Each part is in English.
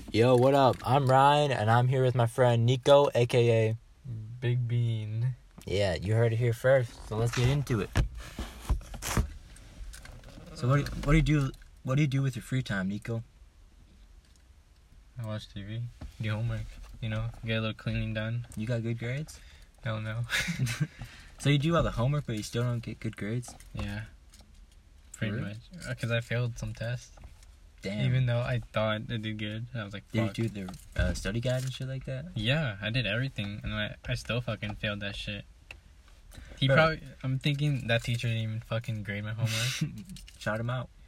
Yo, what up? I'm Ryan, and I'm here with my friend Nico, aka Big Bean. Yeah, you heard it here first. So let's get into it. So what do you do? What do you do with your free time, Nico? I watch TV, do homework, get a little cleaning done. You got good grades? Hell no. So you do all the homework, but you still don't get good grades? Yeah. Pretty Really? much. Because I failed some tests. Damn. Even though I thought I did good. I was like, fuck. Did you do the study guide and shit like that? Yeah, I did everything. And I still fucking failed that shit. Bro. I'm thinking that teacher didn't even fucking grade my homework. Shout him out.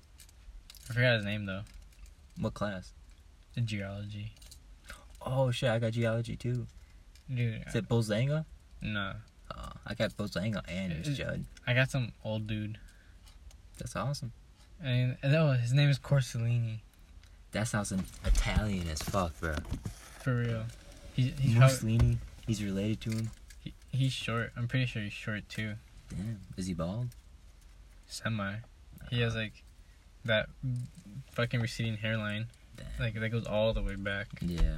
I forgot his name though. What class? The geology. Oh shit, I got geology too. Dude. Is it Bolzanga? Nah. I got Bolzanga and it's Judd. I got some old dude. That's awesome. And his name is Corsellini. That sounds Italian as fuck, bro. For real. He's Mussolini. He's related to him. He's short. I'm pretty sure he's short too. Damn. Is he bald? Semi. He has like that fucking receding hairline. Damn. Like that goes all the way back. Yeah.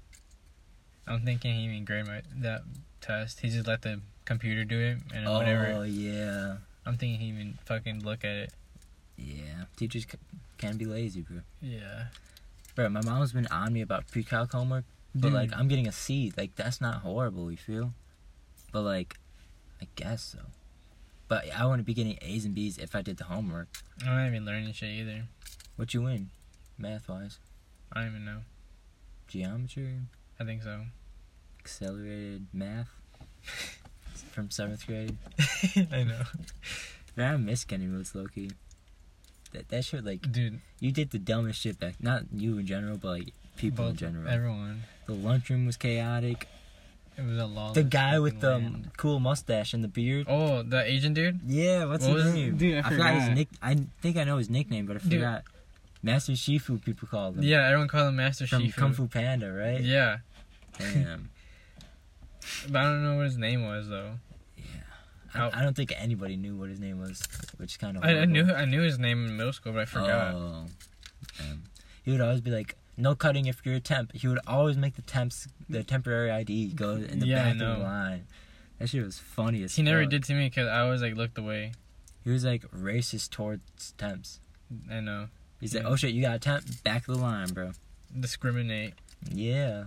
I'm thinking he even graded that test. He just let the computer do it and Oh, whatever. yeah. I'm thinking he even fucking look at it. Yeah. Teachers can be lazy, bro. Yeah. Bro, my mom's been on me about pre-calc homework, but Dude. like I'm getting a C. Like that's not horrible, you feel? But like, I guess so. But I wouldn't be getting A's and B's if I did the homework. I'm not even learning shit either. What you win, math-wise? I don't even know. Geometry, I think so. accelerated math from 7th grade. I know. Man, I miss Kenny Roots, low-key. That shit, like, Dude, you did the dumbest shit back. Not you in general, but like people in general. everyone. The lunchroom was chaotic. It was a lawless The guy with the fucking land. cool mustache and the beard. Oh, the Asian dude? Yeah, what's What his was- name? dude, I forgot his forgot. nick. I think I know his nickname, but I Dude. forgot. Master Shifu, people call him. Yeah, everyone called him Master From Shifu. Kung Fu Panda, right? Yeah. Damn. But I don't know what his name was though. Yeah. I don't think anybody knew what his name was, which is kind of. I knew his name in middle school, but I forgot. Oh. Damn. He would always be like, "No cutting if you're a temp." He would always make the temporary ID go in the Yeah, I back of the know. line. That shit was funny as He never fuck. did to me because I always like looked away. He was like racist towards temps. I know. He's Yeah. like, "Oh shit, you got a temp? Back of the line, bro." Discriminate. Yeah.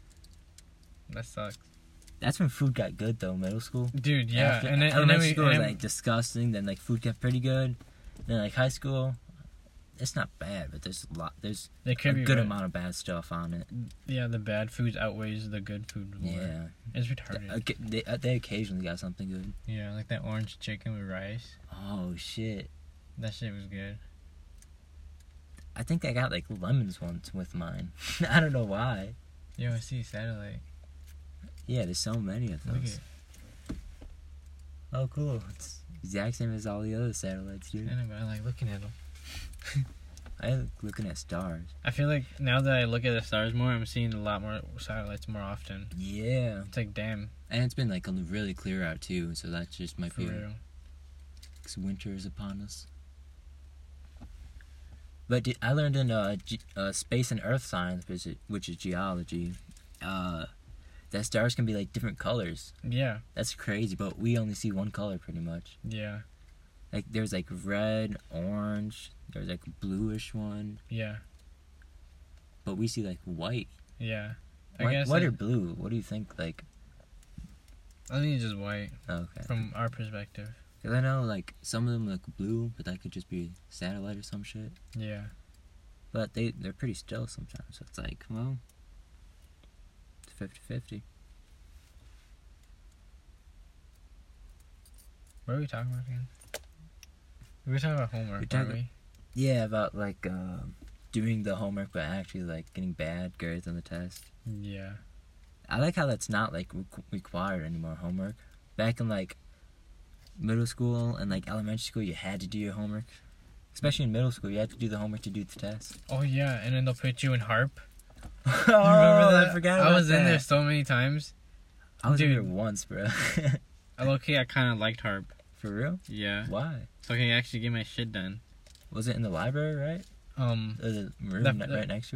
That sucks. That's when food got good though, middle school. Dude, yeah. After and then elementary we, school was and like disgusting. Then like food got pretty good. Then like high school, it's not bad, but there's they a could be good right. amount of bad stuff on it. Yeah, the bad food outweighs the good food more. Yeah, It's retarded. they occasionally got something good. Yeah, like that orange chicken with rice. Oh shit! That shit was good. I think I got like lemons once with mine. I don't know why. Yo, I see satellite. Yeah, there's so many of Look those. at Oh cool! It's exact same as all the other satellites, I dude. know, but I like looking at them. I like looking at stars. I feel like now that I look at the stars more, I'm seeing a lot more satellites more often. Yeah, It's like, damn, and it's been like really clear out too, so that just might for be. real. Because winter is upon us. But I learned in space and earth science, which is geology, that stars can be like different colors. Yeah, That's crazy, but we only see one color pretty much. yeah, Like there's like red, orange, there's like a bluish one, yeah, but we see like white. yeah. I White, guess white or blue? What do you think? Like, I think it's just white okay. from our perspective. Because I know like some of them look blue, but that could just be satellite or some shit. Yeah. But they're pretty still sometimes. So it's like, well, it's 50-50. What are we talking about again? We were talking about homework, We're weren't talking- we? Yeah, about like doing the homework, but actually like getting bad grades on the test. Yeah. I like how that's not like required anymore. Homework. Back in like middle school and like elementary school, you had to do your homework. Especially in middle school, you had to do the homework to do the test. Oh yeah, and then they'll put you in harp. Oh, You remember that? I forgot. I about was in there that. so many times. I was in Dude. there once, bro. Okay, I kind of liked harp. For real? Yeah. Why? So I can actually get my shit done. Was it in the library, right? Or the room The- right next to it?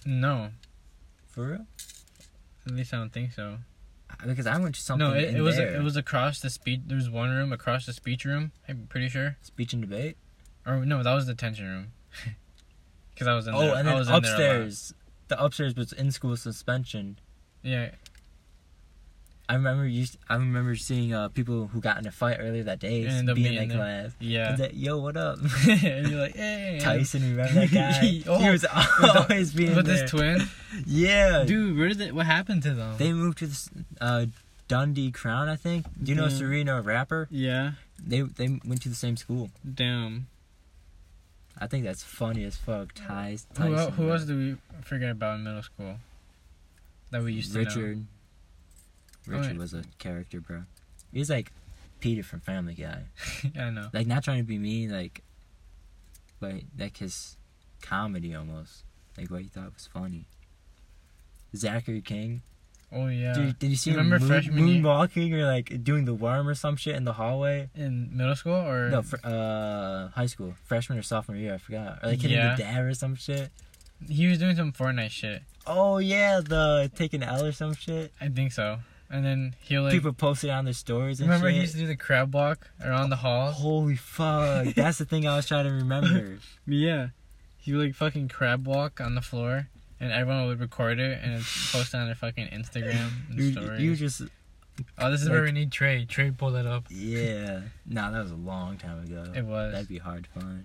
No, For real? at least I don't think so. Because I went to something No, in it was there. it was across the speech. There was one room across the speech room. I'm pretty sure. Speech and debate? Or no, that was the detention room. Because I was in Oh, there. and I then was in there a lot. upstairs. The upstairs was in-school suspension. Yeah, I remember seeing people who got in a fight earlier that day And ended up be in being that there. class. yeah. And that, yo, what up? And you're like, hey. Tyson, remember that guy? Oh, he was always being with there. his twin. Yeah. Dude, what happened to them? They moved to this Dundee Crown, I think. Do you know Yeah. Serena, a rapper? Yeah. They went to the same school. Damn. I think that's funny as fuck. Tyson. Who else do we forget about in middle school? That we used to know. Richard. Richard was a character, bro. He's like Peter from Family Guy. I know. Like, not trying to be mean, like, but like his comedy almost. Like, what he thought was funny. Zachary King. Oh yeah. Dude, did you see Remember him freshman year? moonwalking or like doing the worm or some shit in the hallway? In middle school or No, high school, freshman or sophomore year, I forgot. Or like hitting Yeah. the dab or some shit. he was doing some Fortnite shit. Oh yeah, the taking L or some shit. I think so. And then he'll like People posted on their stories and remember shit. he used to do the crab walk around the hall. Holy fuck, that's the thing I was trying to remember. Yeah. He would like fucking crab walk on the floor, and everyone would record it and post it on their fucking Instagram and stories. You just Oh, this is like- where we need Trey. Trey, pull that up. yeah. Nah, that was a long time ago. It was. That'd be hard to find.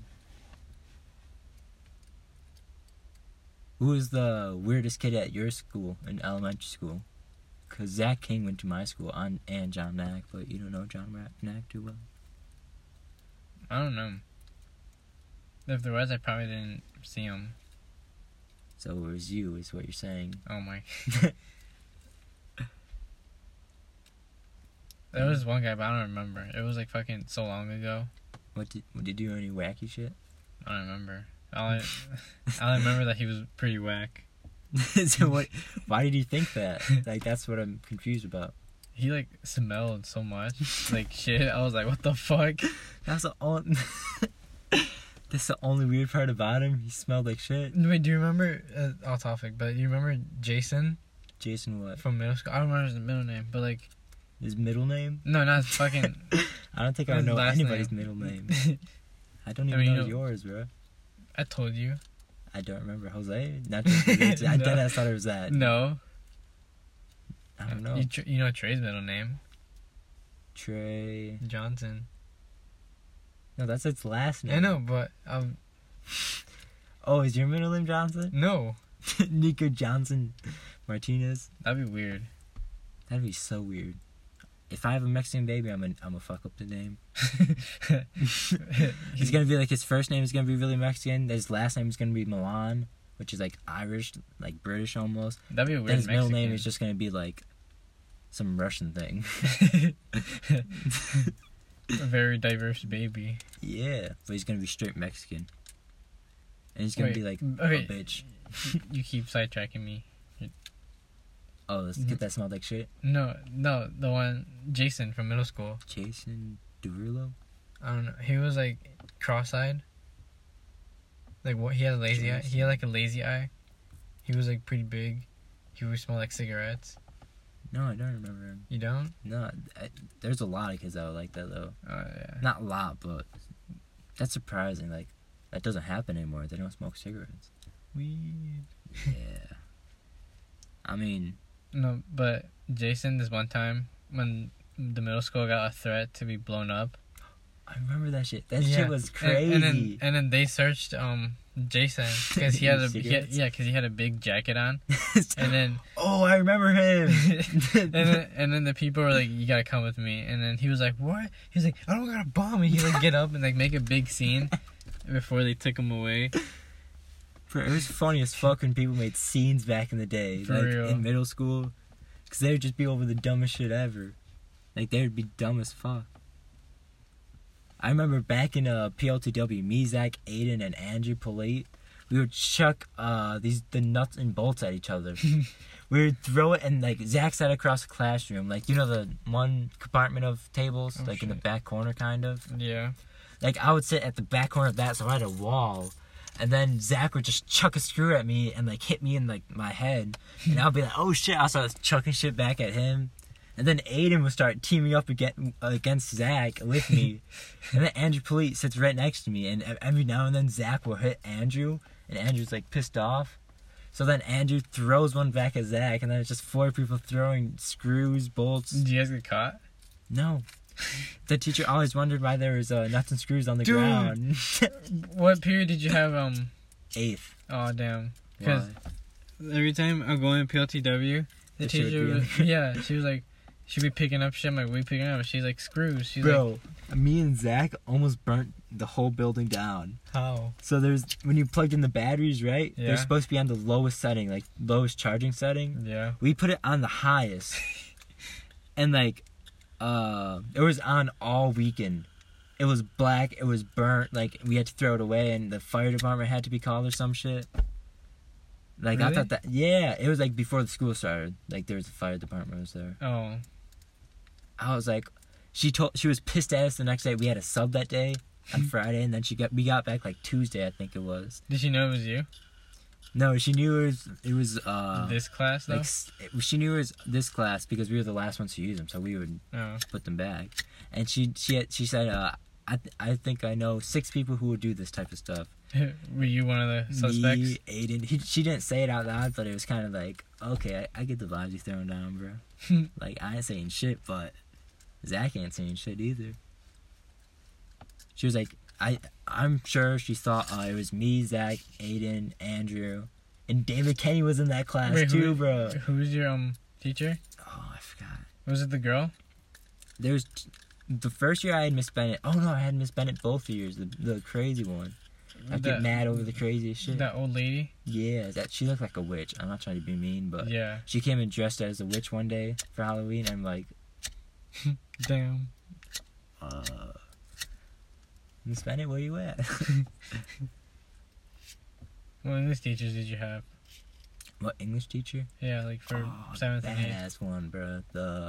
Who was the weirdest kid at your school in elementary school? Because Zach King went to my school and John Mack, but you don't know John Mack too well. I don't know. If there was, I probably didn't see him. So it was you, is what you're saying. Oh my. There was one guy, but I don't remember. It was like fucking so long ago. What did you do? Any wacky shit? I don't remember. I remember that he was pretty whack. So what? Why did you think that? Like, that's what I'm confused about. He like smelled so much like shit. I was like, what the fuck? That's the only. That's the only weird part about him. He smelled like shit. Wait, do you remember? Off topic, but do you remember Jason Jason, what? from middle school? I don't remember his middle name, but like, His middle name? no, not his fucking. I don't think I His know last anybody's name. middle name. I don't even I mean, know you know- yours, bro. I told you. I don't remember. Jose? Not just I No. deadass thought it was that. No. I don't know. You know Trey's middle name? Trey. Johnson. No, that's its last name. I know, but Oh, is your middle name Johnson? no. Nico Johnson Martinez? That'd be weird. That'd be so weird. If I have a Mexican baby, I'm gonna fuck up the name. He's gonna be like, his first name is gonna be really Mexican. His last name is gonna be Milan, which is like Irish, like British almost. That'd be a weird. Then his middle Mexican. name is just gonna be like some Russian thing. A very diverse baby. Yeah, but he's gonna be straight Mexican, and he's gonna Wait, be like okay. a bitch. You keep sidetracking me. Oh, let's get that smelled like shit. No, the one Jason from middle school. Jason Derulo. I don't know. He was like cross-eyed. Like what? He had a lazy eye. He had like a lazy eye. He was like pretty big. He would smell like cigarettes. No, I don't remember him. You don't? No, there's a lot of kids that would like that though. Oh yeah. Not a lot, but that's surprising. Like, that doesn't happen anymore. They don't smoke cigarettes. Weed. Yeah. I mean, No, but Jason, this one time when the middle school got a threat to be blown up. I remember that shit. That Yeah. shit was crazy. And then they searched Jason because he had Cigarettes? because he had a big jacket on. And then oh, I remember him. and then the people were like, "You gotta come with me." And then he was like, "What?" He's like, "I don't got a bomb." And he like get up and like make a big scene before they took him away. Bro, it was funny as fuck when people made scenes back in the day, For like real. in middle school, because they would just be over the dumbest shit ever. Like, they would be dumb as fuck. I remember back in PLTW, me, Zach, Aiden, and Andrew Polite, we would chuck the nuts and bolts at each other. We would throw it, and like Zach sat across the classroom, like, you know, the one compartment of tables, Oh, in the shit. back corner, kind of. Yeah. Like, I would sit at the back corner of that, so I had a wall. And then Zach would just chuck a screw at me and like hit me in like my head. And I'll be like, oh shit, I'll start chucking shit back at him. And then Aiden would start teaming up against Zach with me. And then Andrew Polite sits right next to me. And every now and then Zach will hit Andrew. And Andrew's like pissed off. So then Andrew throws one back at Zach. And then it's just 4 people throwing screws, bolts. Did you guys get caught? No. The teacher always wondered why there was nuts and screws on the ground. What period did you have? 8th. Oh damn! Because every time I go in PLTW, the teacher she was like, she'd be picking up shit. I'm like, we picking up? She's like, screws. She's Bro, me and Zach almost burnt the whole building down. How? So when you plugged in the batteries, right? Yeah. They're supposed to be on the lowest setting, like lowest charging setting. Yeah. We put it on the highest, and like. It was on all weekend. It was black, it was burnt, like we had to throw it away and the fire department had to be called or some shit. Like really? I thought that it was like before the school started. Like there was a fire department was there. Oh. I was like she was pissed at us the next day. We had a sub that day on Friday and then we got back like Tuesday I think it was. Did she know it was you? No, she knew it was this class though? Like she knew it was this class because we were the last ones to use them, so we would Oh. put them back. And she said, I think I know 6 people who would do this type of stuff. Were you one of the suspects? Me, Aiden. She didn't say it out loud, but it was kind of like, okay, I get the vibes he's throwing down, bro. Like I ain't saying shit, but Zach ain't saying shit either. She was like, I'm sure she thought it was me, Zach, Aiden, Andrew, and David Kenny was in that class too, bro. Who was your teacher? Oh, I forgot. Was it the girl? There's the first year I had Miss Bennett. Oh no, I had Miss Bennett both years. The crazy one. I get mad over the craziest shit. That old lady? Yeah, she looked like a witch. I'm not trying to be mean, but yeah, she came in dressed as a witch one day for Halloween. And I'm like, damn. Miss Bennett, where you at? What English teachers did you have? What English teacher? Yeah, like for 7th and 8th. Badass one, bro.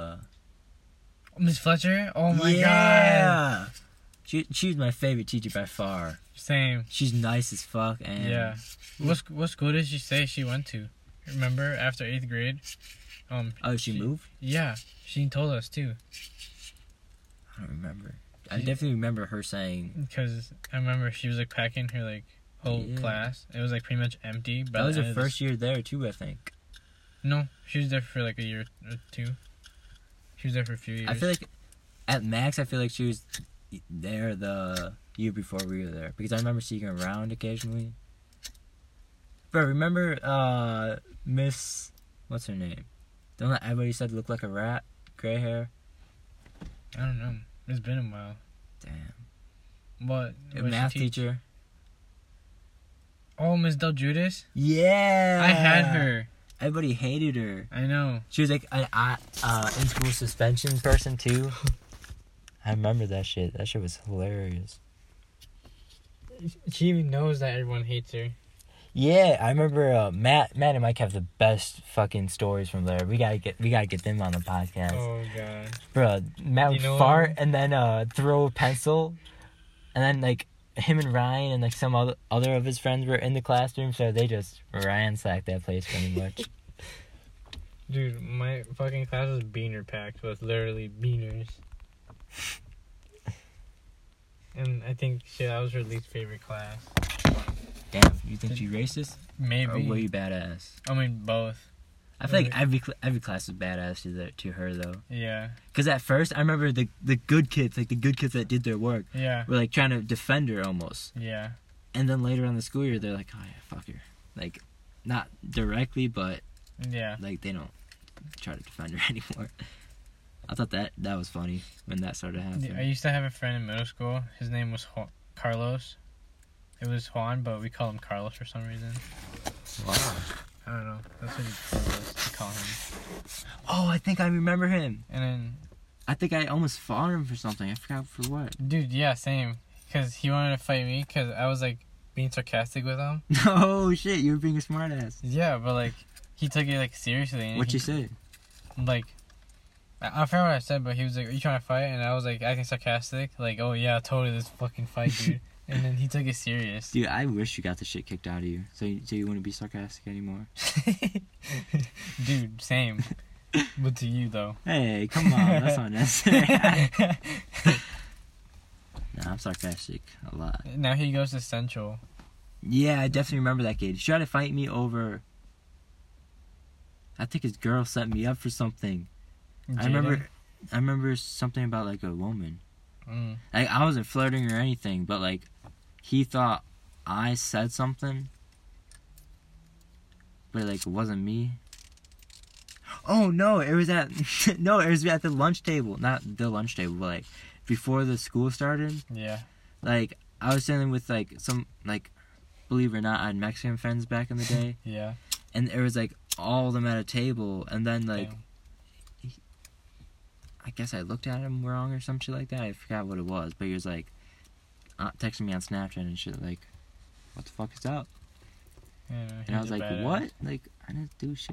Miss Fletcher? Oh my god. Yeah. She's my favorite teacher by far. Same. She's nice as fuck and yeah. What school did she say she went to? Remember after 8th grade? Oh, she moved? Yeah, she told us too. I don't remember. I definitely remember her saying. Because I remember she was like packing her like whole class. It was like pretty much empty. That was her first year there too, I think. No, she was there for like a year or 2. She was there for a few years. I feel like at max, I feel like she was there the year before we were there because I remember seeing her around occasionally. Bro, remember Miss what's her name? The one that everybody said looked like a rat, gray hair. I don't know. It's been a while. Damn. What? A math teacher. Oh, Miss Del Judas? Yeah. I had her. Everybody hated her. I know. She was like an in-school suspension person too. I remember that shit. That shit was hilarious. She even knows that everyone hates her. Yeah, I remember Matt and Mike have the best fucking stories from there. We gotta get them on the podcast. Oh god, bro, Matt would fart and then throw a pencil, and then like him and Ryan and like some other of his friends were in the classroom, so they just ransacked that place pretty much. Dude, my fucking class was beaner packed with literally beaners. And I think that was her least favorite class. Damn, you think she racist? Maybe. Or were you badass? I mean, both. I feel like every class was badass to her though. Yeah. Because at first, I remember the good kids, like the good kids that did their work, yeah, were like trying to defend her almost. Yeah. And then later on the school year, they're like, oh yeah, fuck her. Like, not directly, but yeah, like they don't try to defend her anymore. I thought that was funny when that started happening. I used to have a friend in middle school. His name was Carlos. It was Juan, but we call him Carlos for some reason. Wow. I don't know. That's what we call him. Oh, I think I remember him. And then I think I almost fought him for something. I forgot for what. Dude, yeah, same. Because he wanted to fight me because I was, like, being sarcastic with him. Oh, shit. You were being a smartass. Yeah, but, like, he took it, like, seriously. What'd you say? Like, I forgot what I said, but he was like, are you trying to fight? And I was, like, acting sarcastic. Like, oh, yeah, totally, let's fucking fight, dude. And then he took it serious. Dude, I wish you got the shit kicked out of you. So you wouldn't be sarcastic anymore. Dude, same. But to you, though. Hey, come on. That's not necessary. Nah, I'm sarcastic a lot. Now he goes to Central. Yeah, I definitely remember that kid. He tried to fight me over... I think his girl set me up for something. I remember something about, like, a woman. Like, I wasn't flirting or anything, but, like, he thought I said something. But, like, it wasn't me. Oh, no, it was at... no, it was at the lunch table. Not the lunch table, but, like, before the school started. Yeah. Like, I was standing with, like, some, like... Believe it or not, I had Mexican friends back in the day. Yeah. And there was, like, all of them at a table. And then, like, I guess I looked at him wrong or some shit like that. I forgot what it was. But he was, like, texting me on Snapchat and shit, like, what the fuck is up? Yeah, and I was like, what? Like, I didn't do shit.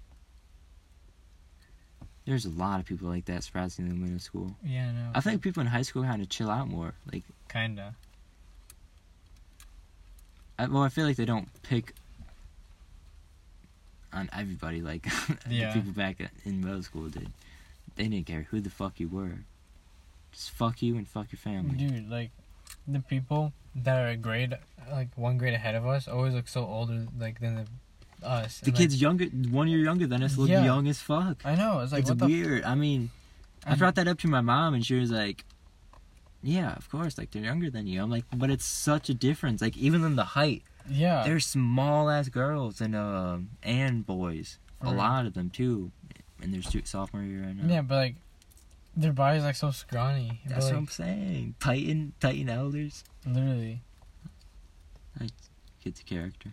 There's a lot of people like that, surprisingly, in middle school. Yeah, no. I think people in high school kind of chill out more. Like, kinda. I feel like they don't pick on everybody like the people back in middle school did. They didn't care who the fuck you were. Just fuck you and fuck your family. Dude, like, the people that are one grade ahead of us always look so older, like, than us. The kids younger, 1 year younger than us, look young as fuck. I know. It's like, it's weird. I mean, I brought that up to my mom, and she was like, yeah, of course, like, they're younger than you. I'm like, but it's such a difference. Like, even in the height. Yeah. They're small-ass girls and boys. A lot of them, too. And they're sophomore year right now. Yeah, but, like, their body's, like, so scrawny. That's what I'm saying. Titan elders. Literally. Kid's a character.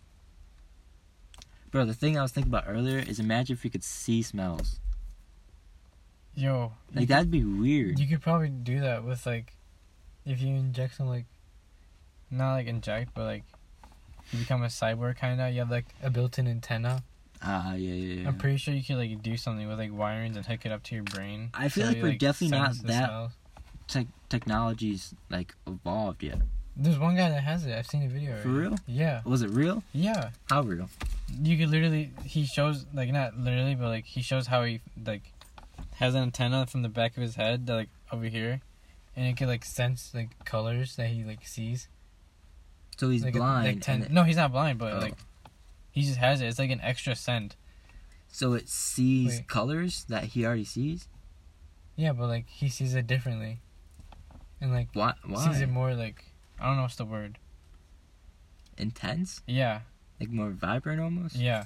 Bro, the thing I was thinking about earlier is imagine if we could see smells. Yo. Like, that'd be weird. You could probably do that with, like, if you inject some, like, not, like, inject, but, like, you become a cyborg, kind of. You have, like, a built-in antenna. Yeah. I'm pretty sure you could, like, do something with, like, wirings and hook it up to your brain. I feel like we're definitely not that technology's, like, evolved yet. There's one guy that has it. I've seen a video already. For real? Yeah. Was it real? Yeah. How real? You could literally... He shows, like, not literally, but, like, he shows how he, like, has an antenna from the back of his head, like, over here. And it could, like, sense, like, colors that he, like, sees. So he's like blind. No, he's not blind, but like he just has it. It's like an extra scent. So it sees colors that he already sees? Yeah, but like he sees it differently. And like why? Sees it more like, I don't know what's the word. Intense? Yeah. Like more vibrant almost? Yeah.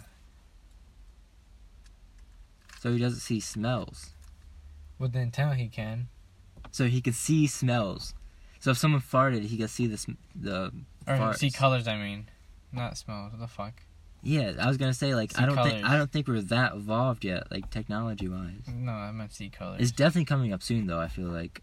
So he doesn't see smells. With the antenna he can. So he could see smells. So if someone farted, he could see the or farts. See colors, I mean. Not smells. What the fuck? Yeah, I was gonna say, like, see I don't think we're that evolved yet, like, technology wise. No, I meant see colors. It's definitely coming up soon though, I feel like.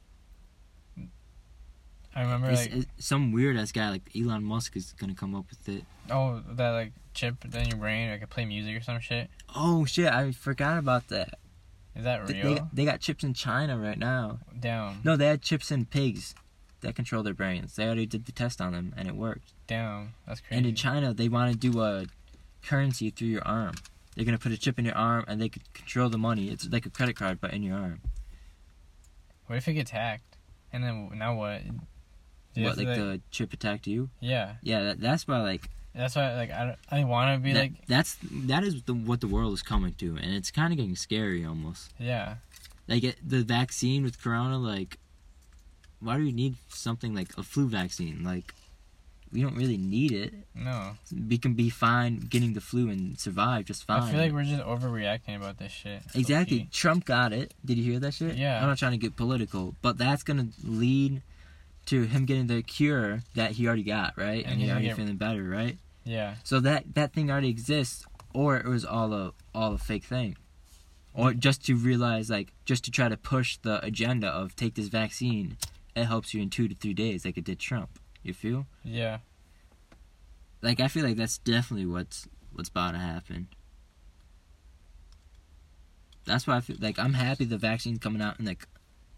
I remember it's some weird ass guy like Elon Musk is gonna come up with it. Oh, that like chip in your brain, or could play music or some shit. Oh shit, I forgot about that. Is that real? They got chips in China right now. Damn. No, they had chips in pigs that control their brains. They already did the test on them, and it worked. Damn, that's crazy. And in China, they want to do a currency through your arm. They're going to put a chip in your arm, and they could control the money. It's like a credit card, but in your arm. What if it gets hacked? And then, now what? What, like the chip attacked you? Yeah. Yeah, that's why, like... That's why, like, I want to be, like... That is what the world is coming to, and it's kind of getting scary, almost. Yeah. Like, the vaccine with Corona, like... Why do we need something like a flu vaccine? Like, we don't really need it. No. We can be fine getting the flu and survive just fine. I feel like we're just overreacting about this shit. Exactly. Trump got it. Did you hear that shit? Yeah. I'm not trying to get political, but that's going to lead to him getting the cure that he already got, right? And he's already feeling better, right? Yeah. So that thing already exists, or it was all a fake thing. Or just to realize, like, just to try to push the agenda of take this vaccine, it helps you in 2 to 3 days, like it did Trump. You feel? Yeah. Like, I feel like that's definitely what's about to happen. That's why I feel like I'm happy the vaccine's coming out in like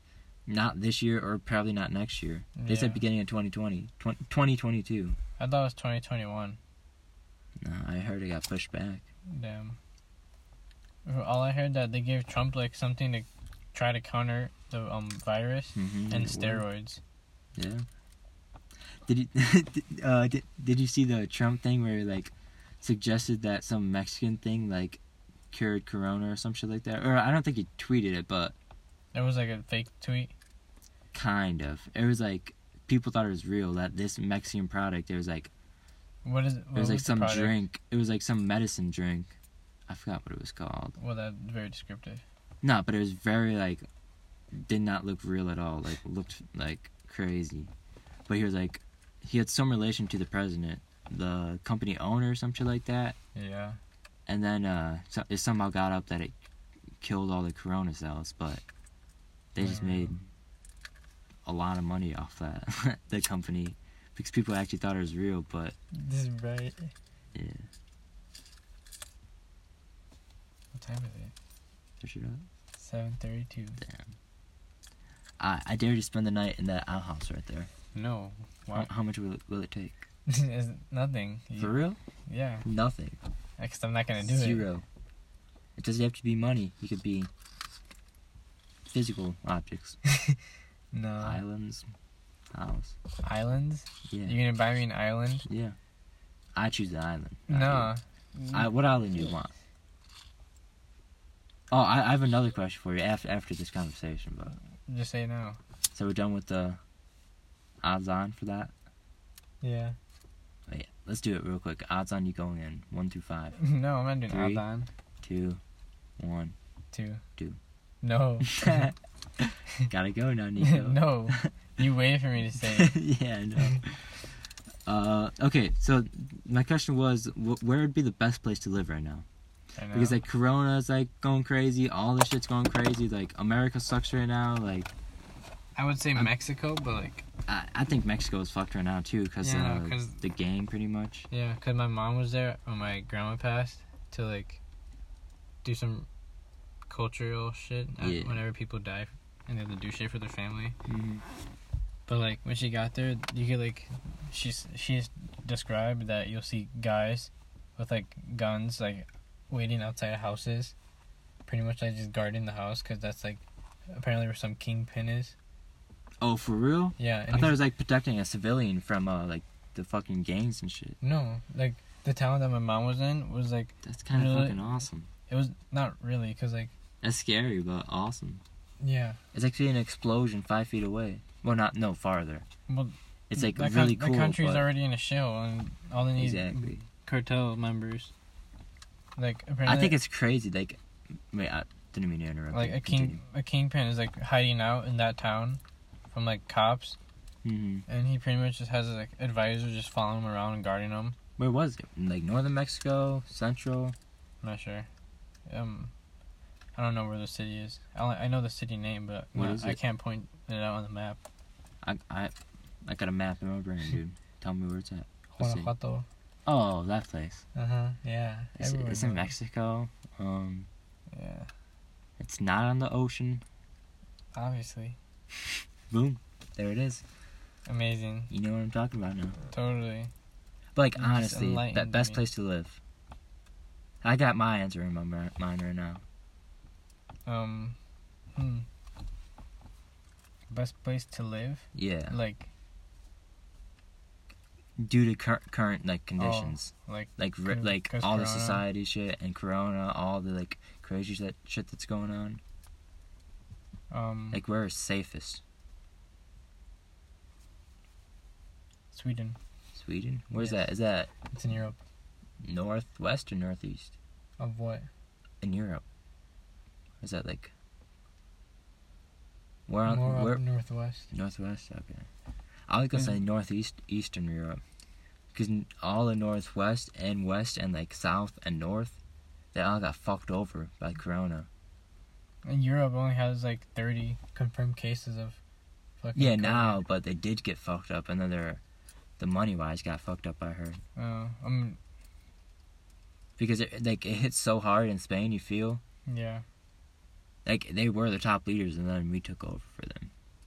Not this year or probably not next year. They Yeah. said beginning of 2022. I thought it was 2021. No, I heard it got pushed back. Damn. All I heard that they gave Trump like something to try to counter the virus Mm-hmm. and steroids. Yeah. Did you did you see the Trump thing where he, like, suggested that some Mexican thing like cured corona or some shit like that? Or I don't think he tweeted it, but It was like a fake tweet. kind of. It was like people thought it was real, that this Mexican product, it was like What is it? it was like some drink. It was like some medicine drink. I forgot what it was called. Well, that's very descriptive. No, but it was very like did not look real at all. Like looked like crazy. But he was like he had some relation to the president, the company owner or some shit like that. Yeah. And then it somehow got up that it killed all the corona cells, but they just made a lot of money off that, the company, because people actually thought it was real, but This is right. yeah. What time is it? Search it up. 7:32. Damn. I dare to spend the night in that outhouse right there. No. Why? How much will it take? It's nothing. For real? Yeah. Nothing. Because I'm not gonna do it. Zero. It doesn't have to be money. It could be physical objects. No. Islands. House. Islands? Yeah. You're gonna buy me an island? Yeah. I choose the island. No. What island do you want? Oh, I have another question for you after this conversation, but Just say no. so we're done with the odds on for that. Yeah. Wait, let's do it real quick. Odds on you going in 1 through 5. No, I'm not doing 3, odds on. 2, 1. 2. 2. No. Gotta go now, Nico. No. You waited for me to say it. Yeah, I know. Okay, so my question was, where would be the best place to live right now? I know. Because like Corona's like going crazy, all this shit's going crazy. Like America sucks right now. Like I would say Mexico, but like I think Mexico is fucked right now too, because Yeah, 'cause- the gang pretty much. yeah, because my mom was there when my grandma passed to like do some cultural shit Yeah. whenever people die and they have to do shit for their family. Mm-hmm. But like when she got there, you could like she's described that you'll see guys with like guns like waiting outside of houses, pretty much like just guarding the house because that's like apparently where some kingpin is. Oh, for real? Yeah, I thought it was like protecting a civilian from like the fucking gangs and shit. no, like the town that my mom was in was like That's kind of Really? fucking awesome. it was not really because like That's scary, but awesome. yeah, It's actually an explosion 5 feet away. Well, no farther. well It's like that really the cool. country's but already in a shell and all they need exactly. cartel members. Like apparently, I think it's crazy. Like, wait, I didn't mean to interrupt. like you. a kingpin is like hiding out in that town from like cops, Mm-hmm. and he pretty much just has like advisors just following him around and guarding him. Where was it? In, like northern Mexico, central. I'm not sure. I don't know where the city is. I know the city name, but What is I it? can't point it out on the map. I got a map in my brain, dude. Tell me where it's at. What city? Guanajuato. Oh, that place. Yeah. It's everyone in knows. Mexico. Yeah. It's not on the ocean. Obviously. Boom. There it is. Amazing. You know what I'm talking about now. Totally. But like You just honestly, enlightened that best me. place to live. I got my answer in my mind right now. Best place to live? Yeah. Like Due to current like conditions. like Like like 'cause all the Corona. society shit and Corona, all the like crazy shit that's going on. Like where is safest? Sweden. Sweden? Where's Yes. that? Is that It's in Europe. northwest or northeast? Of what? In Europe. Is that like where on More where up northwest. northwest? Okay. I was gonna say northeast, eastern Europe, because all the northwest and west and like south and north, they all got fucked over by Corona. And Europe only has like 30 confirmed cases of fucking Yeah, COVID. now, but they did get fucked up, and then the money wise got fucked up. I heard because it hit so hard in Spain. You feel yeah. like they were the top leaders, and then we took over for them.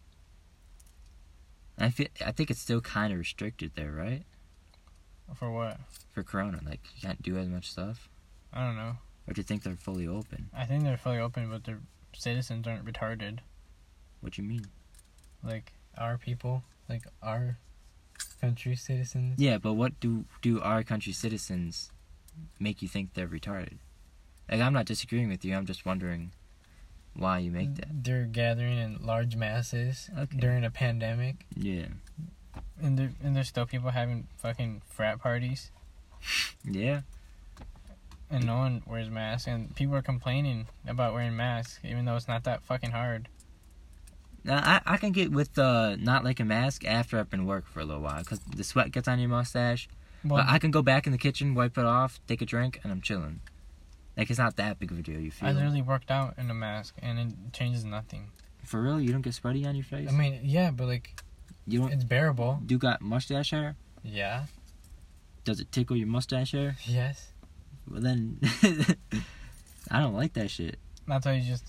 I think it's still kind of restricted there, right? For what? For Corona, like you can't do as much stuff. I don't know. Or do you think they're fully open? I think they're fully open, but their citizens aren't retarded. What do you mean? Like our people, like our country citizens. Yeah, but what do our country citizens make you think they're retarded? Like, I'm not disagreeing with you. I'm just wondering why you make that. They're gathering in large masses during a pandemic, Yeah. and there's still people having fucking frat parties, Yeah. and no one wears masks, and people are complaining about wearing masks, even though it's not that fucking hard. Now, I can get with not like a mask after I've been working for a little while, because the sweat gets on your mustache. Well, But I can go back in the kitchen, wipe it off, take a drink, and I'm chilling. Like, it's not that big of a deal, you feel? I literally worked out in a mask, and it changes nothing. For real? You don't get sweaty on your face? I mean, yeah, but like, you don't. it's bearable. Do you got mustache hair? Yeah. Does it tickle your mustache hair? Yes. Well, then, I don't like that shit. That's why you just.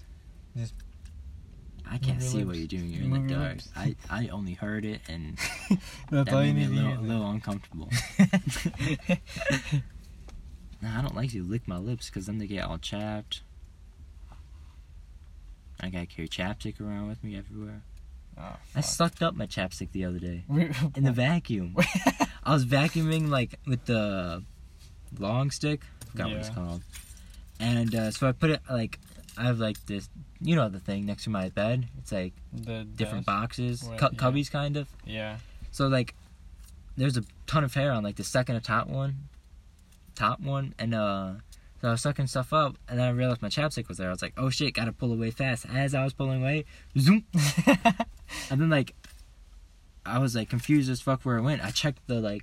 I can't Move your see what lips. you're doing. You're in Move the your dark. lips. I only heard it, and That's that all you made me need a to little uncomfortable. Nah, I don't like to lick my lips, because then they get all chapped. I gotta carry chapstick around with me everywhere. Oh, I sucked up my chapstick the other day. fuck. In the vacuum. I was vacuuming, like, with the long stick. I forgot what it's Yeah. called. And so I put it, like, I have, like, this, you know, the thing next to my bed. It's, like, The different desk. boxes, What, yeah. cubbies, kind of. Yeah. So, like, there's a ton of hair on, like, the second to top one. And, so I was sucking stuff up, and then I realized my chapstick was there. I was like, oh, shit, gotta pull away fast. As I was pulling away, zoom! And then, like, I was, like, confused as fuck where it went. I checked the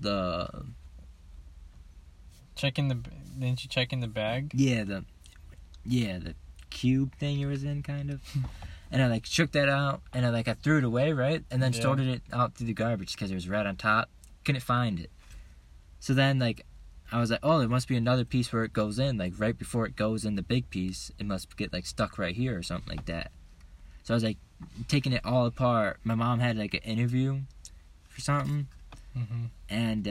Didn't you check in the bag? the cube thing it was in, kind of. And I, like, shook that out, and I threw it away, right? And then Yeah. sorted it out through the garbage because it was right on top. Couldn't find it. So then, like, I was like, oh, there must be another piece where it goes in. Like, right before it goes in the big piece, it must get, like, stuck right here or something like that. So I was, like, taking it all apart. My mom had, like, an interview for something. Mm-hmm. And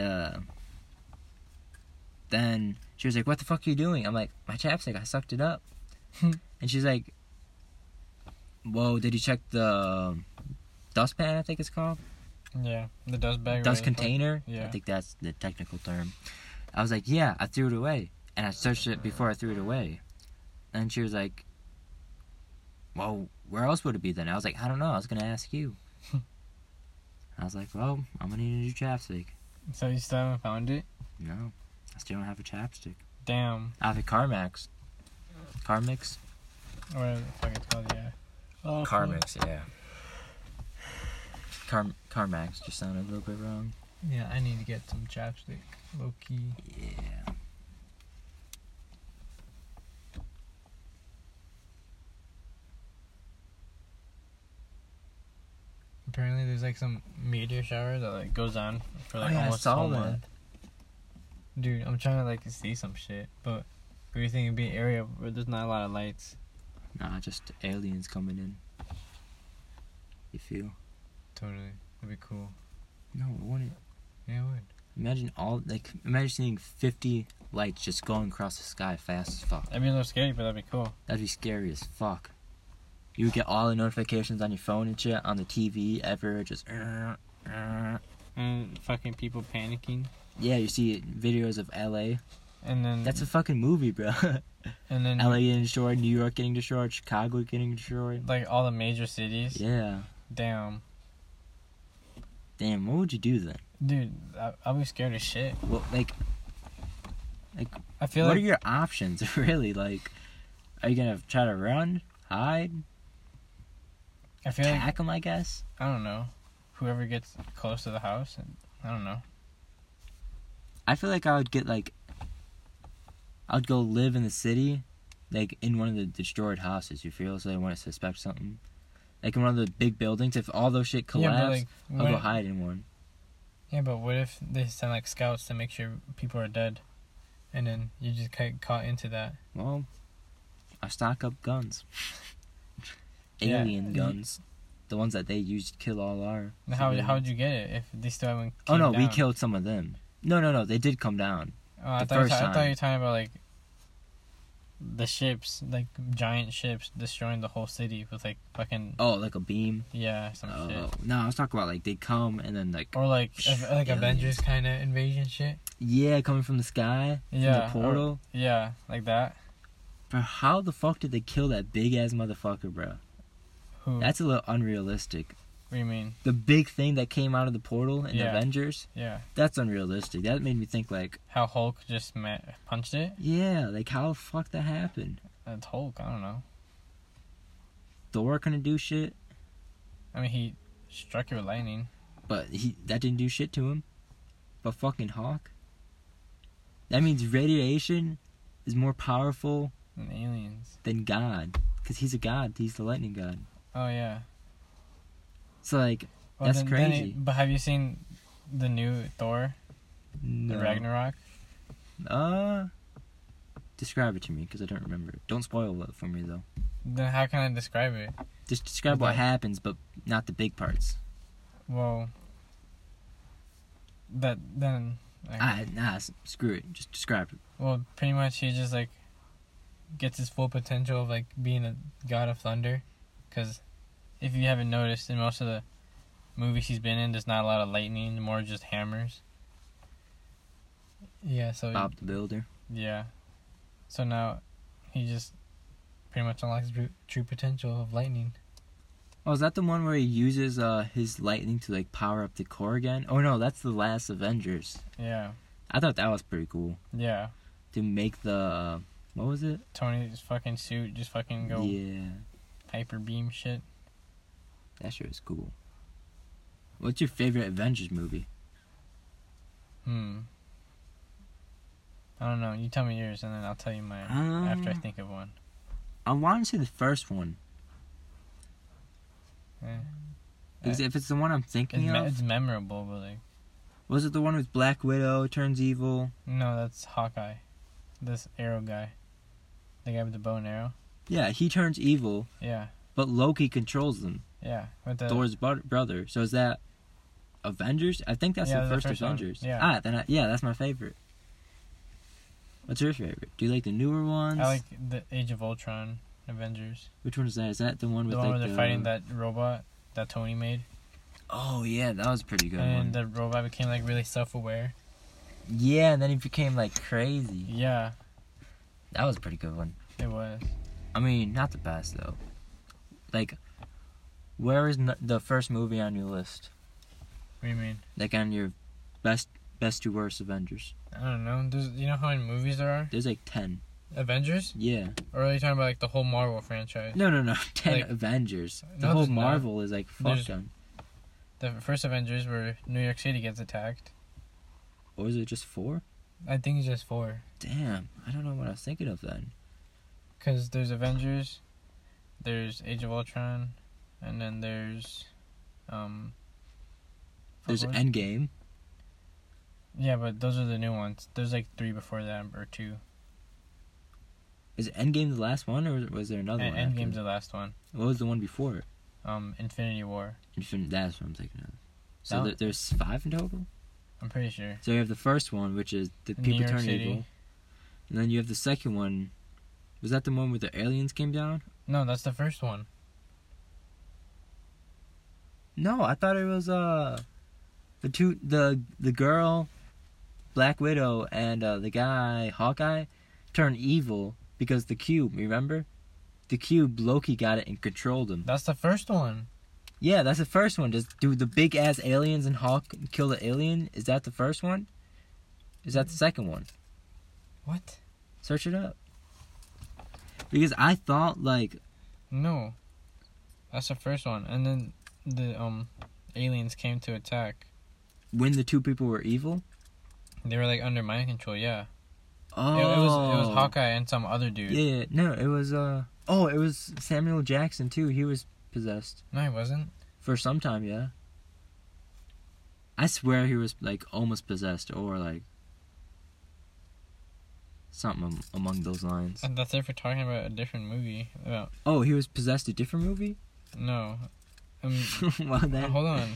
then she was like, what the fuck are you doing? I'm like, my chapstick, I sucked it up. And she's like, whoa, did you check the dustpan, I think it's called? Yeah. The dust bag. Dust right? container? Yeah. I think that's the technical term. I was like, yeah, I threw it away. And I searched it before I threw it away. And she was like, well, where else would it be then? I was like, I don't know. I was going to ask you. I was like, well, I'm going to need a new chapstick. So you still haven't found it? No, I still don't have a chapstick. Damn. I have a Carmex. Carmix? Or whatever the fuck it's called, yeah. Oh, Carmex, yeah. Carmax just sounded a little bit wrong. Yeah, I need to get some chapstick. Low key. Yeah. Apparently there's like some meteor shower that like goes on for like Oh, yeah, I almost saw a whole that. month. Dude, I'm trying to like see some shit, but we think it'd be an area where there's not a lot of lights. Nah, just aliens coming in. You feel? Totally. That'd be cool. No, it wouldn't. Yeah, it would. Imagine seeing 50 lights just going across the sky fast as fuck. That'd be a little scary, but that'd be cool. That'd be scary as fuck. You would get all the notifications on your phone and shit, on the TV, ever, just... And fucking people panicking. Yeah, you see videos of LA. And then That's a fucking movie, bro. and then LA getting destroyed, New York getting destroyed, Chicago getting destroyed. like all the major cities. Yeah. Damn. Damn, what would you do then? Dude, I'll be scared as shit. Well, I feel what like are your options, really? Like, are you gonna try to run, hide, I feel like attack them, I guess? I don't know. Whoever gets close to the house, I don't know. I feel like I would get, like, I'd go live in the city, like, in one of the destroyed houses, you feel? So they want to suspect something. Like, in one of the big buildings, if all those shit collapse, Yeah, but like I'll go hide in one. Yeah, but what if they send like scouts to make sure people are dead, and then you just get caught into that? Well, I stock up guns. Yeah, Alien guns. the ones that they used to kill all our. How'd you get it if they still haven't? Oh no, down? we killed some of them. No, they did come down. Oh, I the thought first I thought time. you were talking about like the ships, like giant ships destroying the whole city with like fucking Oh, like a beam. yeah, some shit. No, I was talking about like they come and then like Or like aliens. Avengers kind of invasion shit. yeah, coming from the sky, Yeah, from the portal. Yeah, like that. Bro, how the fuck did they kill that big ass motherfucker, bro? Who? That's a little unrealistic. What do you mean? The big thing that came out of the portal in Yeah. Avengers, Yeah. that's unrealistic. That made me think like, How Hulk just punched it? yeah, like how the fuck that happened? That's Hulk. I don't know. Thor couldn't do shit, I mean, he struck you with lightning. but that didn't do shit to him. But fucking Hawk? That means radiation is more powerful And aliens. than God. Because he's a god. He's the lightning god. Oh yeah. So, like, that's crazy. But have you seen the new Thor, no. the Ragnarok? Describe it to me, because I don't remember it. Don't spoil it for me, though. Then how can I describe it? Just describe what Okay. happens, but not the big parts. Well, Screw it. Just describe it. well, pretty much he just like gets his full potential of like being a god of thunder. Because if you haven't noticed, in most of the movies he's been in, there's not a lot of lightning, more just hammers. Yeah, so Bob the Builder. yeah, so now he just pretty much unlocks true potential of lightning. Oh, is that the one where he uses his lightning to like power up the core again? Oh no, that's the last Avengers. Yeah, I thought that was pretty cool. yeah. To make the what was it? Tony's fucking suit just fucking go Yeah, hyper beam shit. that shit was cool. What's your favorite Avengers movie? I don't know. You tell me yours, and then I'll tell you mine after I think of one. I want to say the first one. Yeah. Because if it's the one I'm thinking of, It's memorable, but like was it the one with Black Widow turns evil? no, that's Hawkeye, this arrow guy, the guy with the bow and arrow. Yeah, he turns evil, Yeah, but Loki controls them. yeah. With the Thor's brother. So is that Avengers? I think that's Yeah, the the first first one. Avengers. Yeah. Yeah, that's my favorite. What's your favorite? Do you like the newer ones? I like the Age of Ultron Avengers. Which one is that? Is that the one with The one like where they're fighting that robot that Tony made, Oh yeah, that was a pretty good and one. the robot became like really self-aware. Yeah, and then he became like crazy. Yeah, That was a pretty good one. it was. I mean, not the best though. Like, where is the first movie on your list? What do you mean? Like on your best to worst Avengers? I don't know. You know how many movies there are? There's like 10. Avengers? Yeah. Or are you talking about like the whole Marvel franchise? No, 10 Like- Avengers. The No, whole there's not. Marvel is like There's- fucked on. The first Avengers where New York City gets attacked. Or is it just 4? I think it's just 4. Damn, I don't know what I was thinking of then. Because there's Avengers, there's Age of Ultron, and then there's There's what was- Endgame. Yeah, but those are the new ones. There's like 3 before that, or 2. Is Endgame the last one, or was there another And one? after Endgame's that? the last one. What was the one before it? Infinity War. That's what I'm thinking of. So No. there's 5 in total? I'm pretty sure. So you have the first one, which is the New people York turn City. evil. And then you have the second one. Was that the one where the aliens came down? No, that's the first one. No, I thought it was the girl, Black Widow, and the guy Hawkeye turned evil because the cube. Remember, the cube. Loki got it and controlled him. That's the first one. Yeah, that's the first one. Do the big ass aliens and Hawk kill the alien? Is that the first one? Is that the second one? What? Search it up. Because I thought like No. That's the first one. And then the aliens came to attack. when the two people were evil. They were like under mind control, yeah. Oh, It was Hawkeye and some other dude. Yeah, no, it was it was Samuel Jackson too. He was possessed No, he wasn't. for some time. Yeah, I swear he was like almost possessed or like something among those lines. And that's if we're talking about a different movie. About Oh, he was possessed a different movie. no. Well, then. hold on.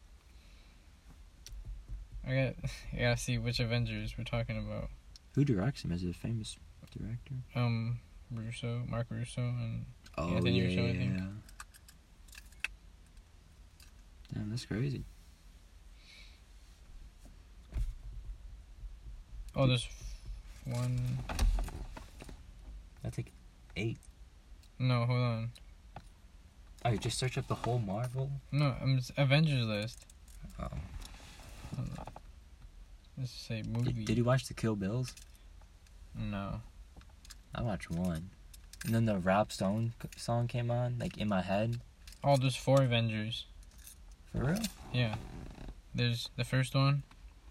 I gotta see which Avengers we're talking about. Who directs him? Is it a famous director? Mark Russo, and Oh, Anthony Russo, I think. Damn, that's crazy. Oh, there's one. That's like 8. No, hold on. Oh, you just search up the whole Marvel? No, it's Avengers list. Oh. Let's say movie. Did you watch the Kill Bills? No. I watched one. And then the Rob Stone song came on, like, in my head. Oh, there's 4 Avengers. For real? Yeah. There's the first one.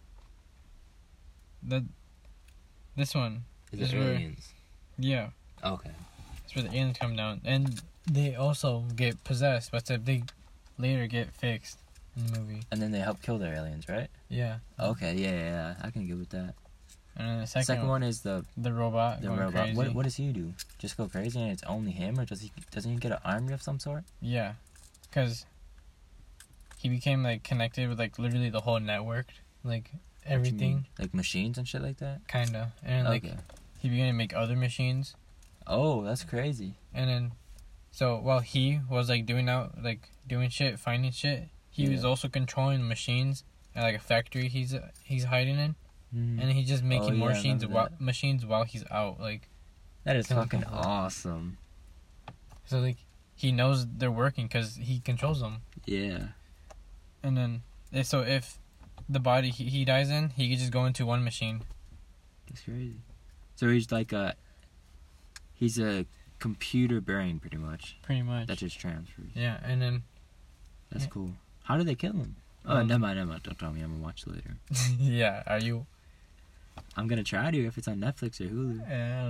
This one. Is Is it where- aliens? Yeah. Okay. That's where the aliens come down. And they also get possessed, but they later get fixed in the movie. And then they help kill their aliens, right? Yeah. Okay, yeah. I can get with that. And then the Second second one is the robot going robot. crazy. What does he do? Just go crazy and it's only him, or doesn't he get an army of some sort? Yeah. Because he became, like, connected with, like, literally the whole network. Like, What you mean? everything. Like machines and shit like that? Kinda. And, like, Okay. he began to make other machines. Oh, that's crazy. And then, so while he was like doing shit, finding shit, he was Yeah. also controlling the machines at like a factory he's hiding in, Mm. and he's just making yeah, more I machines remember that. while he's out. Like, That is Killing fucking people. awesome. so like he knows they're working because he controls them. Yeah. And then, so if the body he dies in, he could just go into one machine. That's crazy. So he's like he's a computer brain, pretty much. Pretty much. That just transfers. Yeah, and then That's Yeah. cool. How did they kill him? Oh, Um, never mind. Don't tell me. I'm gonna watch later. yeah, are you? I'm gonna try to if it's on Netflix or Hulu. Yeah.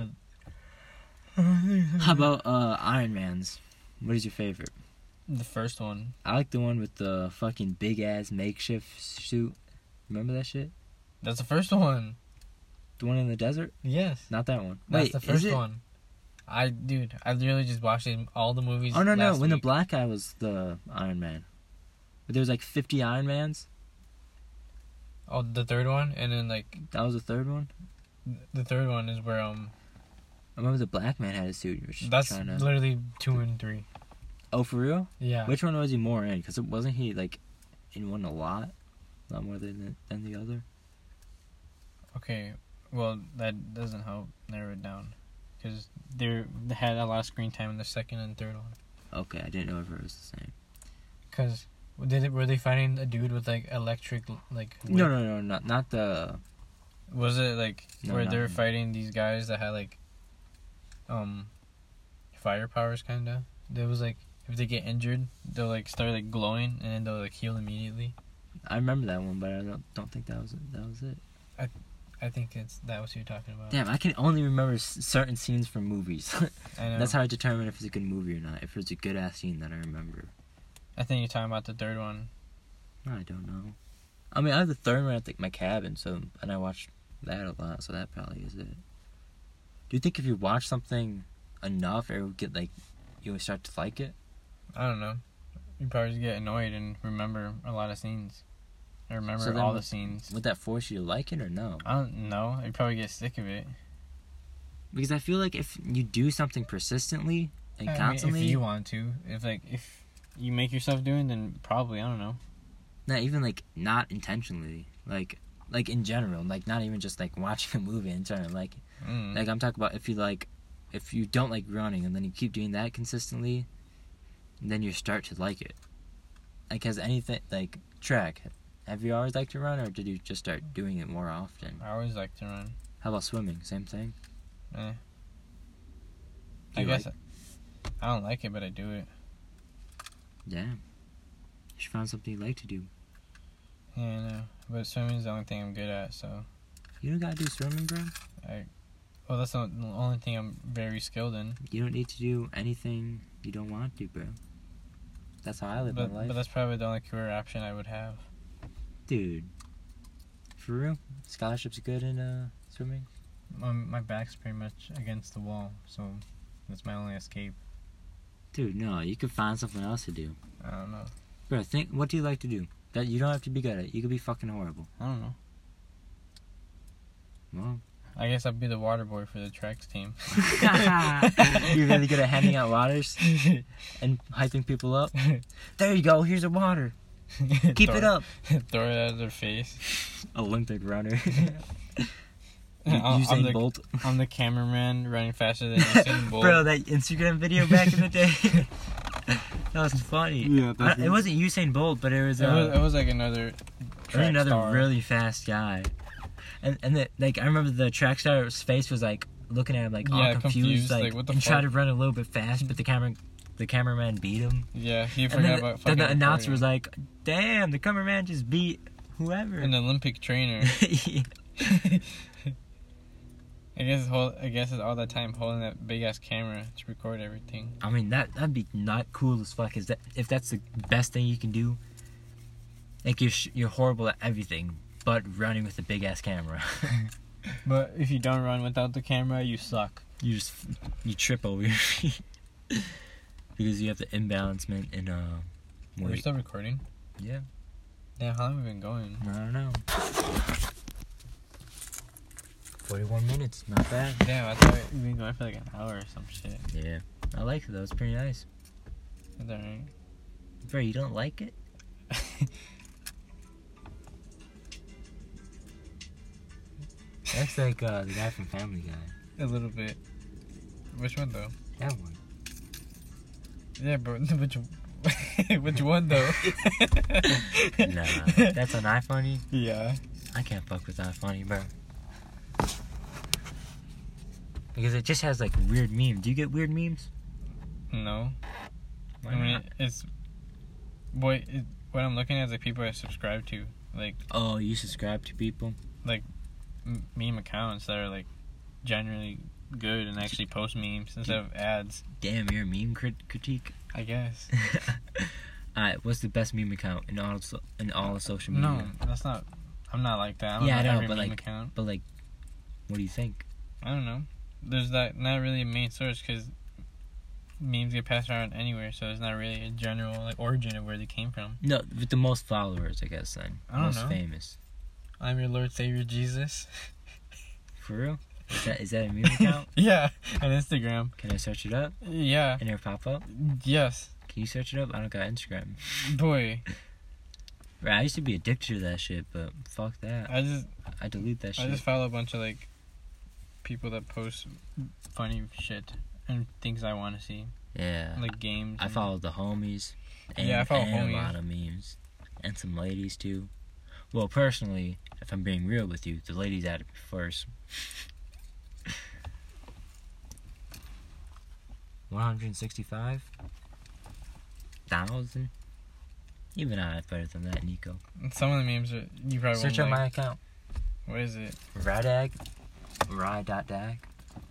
How about Iron Man's? What is your favorite? The first one? I like the one with the fucking big ass makeshift suit. Remember that shit? That's the first one. The one in the desert? Yes. Not that one. That's Wait, the is first it? one. I literally just watched all the movies. Oh no, last when the week. black guy was the Iron Man. But there was like 50 Iron Mans. Oh, the third one, and then like That was the third one. the third one is where I remember the black man had a suit. Which that's trying to... literally 2 and 3. Oh, for real? Yeah. Which one was he more in? Because wasn't he like in one a lot more than the other? Okay, well that doesn't help narrow it down, because they had a lot of screen time in the second and third one. Okay, I didn't know if it was the same. Because were they fighting a dude with like electric like? Whip? No, not the. Was it like No, where not they were him. fighting these guys that had like, fire powers kinda? There was like if they get injured, they'll like start like glowing and then they'll like heal immediately. I remember that one, but I don't think that was it. That was it. I think that was who you're talking about. Damn, I can only remember certain scenes from movies. I know. That's how I determine if it's a good movie or not. If it's a good ass scene that I remember. I think you're talking about the third one. I don't know. I mean, I have the third one at my cabin, and I watch that a lot, so that probably is it. Do you think if you watch something enough, it would get like you would start to like it? I don't know. You probably just get annoyed and remember a lot of scenes. I remember So then all the scenes. Would that force you to like it or no? I don't know. You probably get sick of it. Because I feel like if you do something persistently and I mean, constantly, if you want to, if you make yourself doing, then probably, I don't know. not even like not intentionally, like in general, like not even just like watching a movie and trying to like it. Mm. Like I'm talking about if you don't like running and then you keep doing that consistently, then you start to like it. Like has anything like track? Have you always liked to run, or did you just start doing it more often? I always like to run. How about swimming? Same thing. Eh. Do I you guess like- I don't like it, but I do it. Damn. You should find something you like to do. Yeah, I know. But swimming's the only thing I'm good at, so You don't gotta do swimming, bro. well, that's the only thing I'm very skilled in. You don't need to do anything you don't want to, bro. That's how I live my life. But that's probably the only career option I would have. Dude. For real? Scholarship's good in swimming? My back's pretty much against the wall, so that's my only escape. Dude, no, you could find something else to do. I don't know. Bro, think, what do you like to do? That you don't have to be good at. You could be fucking horrible. I don't know. Well, I guess I'll be the water boy for the tracks team. you're really good at handing out waters and hyping people up. There you go. Here's a water. Keep it up. Throw it at their face. Olympic runner. I'm Usain Bolt. I'm the cameraman running faster than Usain Bolt. Bro, that Instagram video back in the day. That was funny. Yeah, It wasn't Usain Bolt, but it was like another track star. really fast guy. And like I remember the track star's face was like looking at him like all confused, like what the and fuck? tried to run a little bit fast, but the cameraman beat him. Yeah, he And forgot about fucking then the announcer was recording. like, "Damn, the cameraman just beat whoever." An Olympic trainer. I guess it's all that time holding that big ass camera to record everything. I mean that'd be not cool as fuck. If that's the best thing you can do? Like you're horrible at everything, but running with a big ass camera. But if you don't run without the camera, you suck. You trip over your feet because you have the imbalancement in Are we weight. still recording? Yeah, Yeah, how long have we been going? I don't know. 41 minutes, not bad. Damn, I thought we've been going for like an hour or some shit. Yeah, I like it though. It's pretty nice. Is that right? Bro, you don't like it? That's like the guy from Family Guy. A little bit. Which one though? That one. Yeah, but which one though? Nah, that's on iFunny. Yeah. I can't fuck with iFunny, bro. Because it just has like weird memes. Do you get weird memes? No. Why I mean, not? it's what I'm looking at is like people I subscribe to, like Oh, you subscribe to people? meme accounts that are like generally good and actually post memes instead of ads. Damn, you're a meme critique. I guess. Alright, what's the best meme account in all of social media? No, that's not. I'm not like that. I'm Yeah, not I know, every but meme like- account. But like, what do you think? I don't know. There's not really a main source because memes get passed around anywhere, so it's not really a general like origin of where they came from. No, with the most followers, I guess. Then I don't most know. famous. I'm your Lord Savior Jesus. For real? Is that a meme account? Yeah, on Instagram. Can I search it up? Yeah. And it'll pop up? Yes. Can you search it up? I don't got Instagram. Boy, Right, I used to be addicted to that shit, but fuck that. I delete that shit. just follow a bunch of like people that post funny shit and things I want to see, Yeah. like games. I and- followed the homies. And, Yeah, I follow and homies. a lot of memes. And some ladies, too. Well, personally, if I'm being real with you, the ladies added me first. 165,000. Even I have better than that, Nico. Some of the memes are you probably Search won't on like. my account. What is it? Radag. Rye.dag.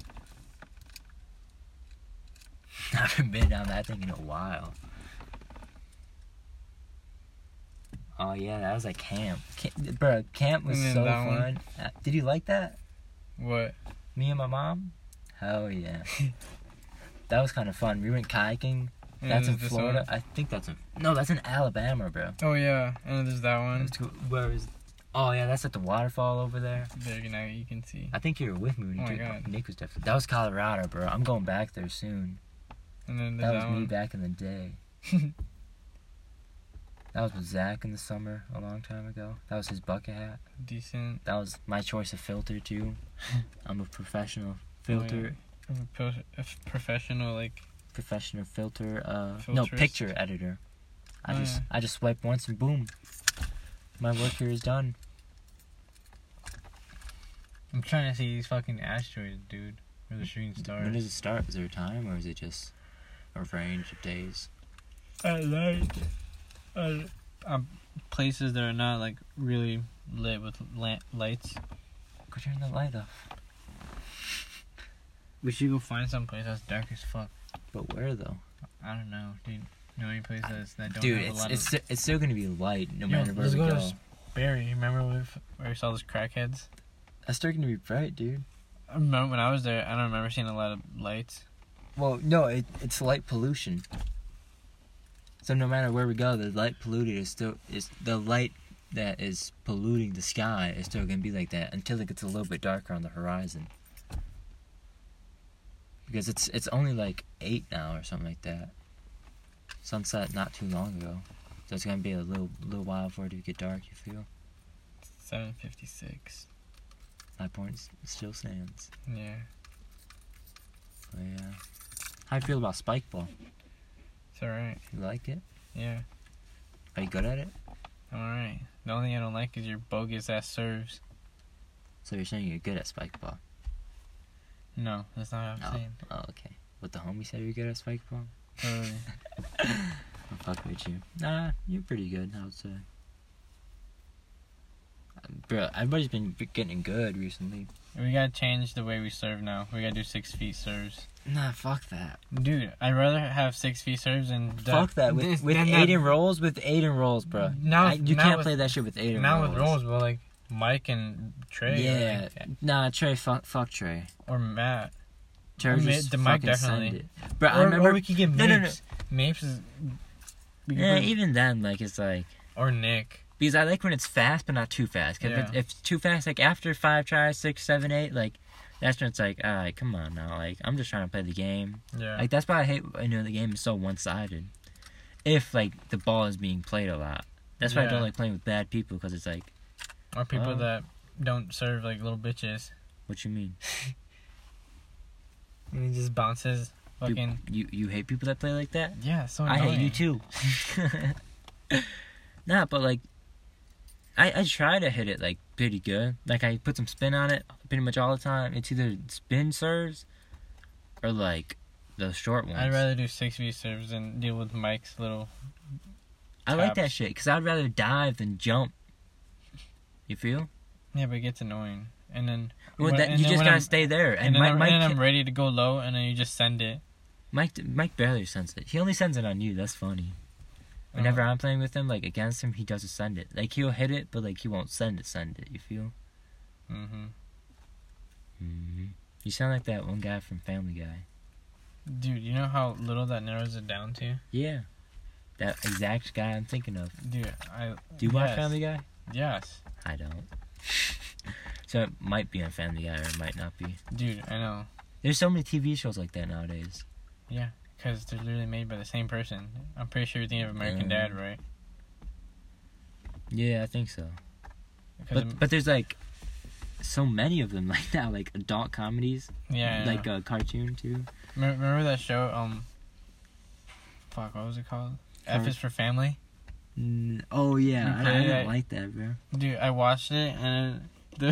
I haven't been down that thing in a while. Oh yeah, that was like camp. Bro, camp was And then so that one. fun. Did you like that? What? Me and my mom? Hell yeah. That was kind of fun. We went kayaking. And That's in there's this Florida. one. I think that's in... No, that's in Alabama, bro. Oh yeah, and there's that one. Let's go. Where is... Oh yeah, that's at the waterfall over there. There now you can see. I think you were with me when Oh you my took... God. Nick was definitely... That was Colorado, bro. I'm going back there soon. And then That there's was that me one. back in the day. That was with Zach in the summer a long time ago. That was his bucket hat. Decent. That was my choice of filter too. I'm a professional filter, A professional like. professional filter. No, Filterist. picture editor. I Oh, just yeah. I just swipe once and boom, my work here is done. I'm trying to see these fucking asteroids, dude. Where the shooting stars. When does it start? Is there a time or is it just a range of days? At night. Places that are not like really lit with lights. Go turn the light off. We should go find some place that's dark as fuck. But where though? I don't know, dude. Know any places that don't Dude, have a lot it's still gonna be light no Yo, matter where let's we go go. to Barry. Remember where we saw those crackheads? That's still gonna be bright, dude. I remember when I was there. I don't remember seeing a lot of lights. Well, no, it's light pollution. So no matter where we go, the light polluted is the light that is polluting the sky is still gonna be like that until it gets a little bit darker on the horizon. Because it's only like 8 now or something like that. Sunset not too long ago, so it's gonna be a little while for it to get dark. You feel? 7:56. My point still stands. Yeah. But yeah. How do you feel about spike ball? It's alright. You like it? Yeah. Are you good at it? I'm alright. The only thing I don't like is your bogus ass serves. So you're saying you're good at spike ball? No, that's not what I'm saying. Oh, okay. What the homie said you're good at spike ball? Totally. I'll fuck with you. Nah, you're pretty good, I would say. Bro, everybody's been getting good recently. We gotta change the way we serve now. We gotta do 6 feet serves. Nah, fuck that. Dude, I'd rather have 6 feet serves than... Fuck that. With Aiden rolls, bro. Now, You can't play that shit with Aiden rolls. Not with rolls, but like Mike and Trey. Yeah. Like, nah, Trey, fuck Trey. or Matt. Trey just the Mike fucking definitely. send it. Bro, I remember... Or we could get Mapes. No. Mapes is... Yeah, even then, like, it's like... Or Nick. Because I like when it's fast, but not too fast. Because if it's too fast, like, after 5 tries, 6, 7, 8, like... That's when it's like, alright, come on now. Like, I'm just trying to play the game. Yeah. Like, that's why I hate, the game is so one-sided. If, like, the ball is being played a lot. That's why I don't like playing with bad people, because it's like... Or people that don't serve, like, little bitches. What you mean? And he just bounces fucking... You hate people that play like that? Yeah, so annoying. I hate you, too. Nah, but, like... I try to hit it, like, pretty good. Like, I put some spin on it pretty much all the time. It's either spin serves or, like, the short ones. I'd rather do 6 feet serves than deal with Mike's little I like that shit, because I'd rather dive than jump. You feel? Yeah, but it gets annoying. And then... Well, you just gotta stay there. And then I'm ready to go low, and then you just send it. Mike barely sends it. He only sends it on you. That's funny. Whenever I'm playing with him, like, against him, he doesn't send it. Like, he'll hit it, but, like, he won't send it, you feel? You sound like that one guy from Family Guy. Dude, you know how little that narrows it down to? Yeah. That exact guy I'm thinking of. Dude, Do you watch Family Guy? Yes. I don't. So it might be on Family Guy, or it might not be. Dude, I know. There's so many TV shows like that nowadays. Yeah. Because they're literally made by the same person. I'm pretty sure you're thinking of American Dad, right? Yeah, I think so. But there's, like, so many of them, like, now, like, adult comedies. Yeah, like a cartoon, too. Remember that show, fuck, what was it called? F is for Family? Oh, yeah. I didn't like that, bro. Dude, I watched it, and...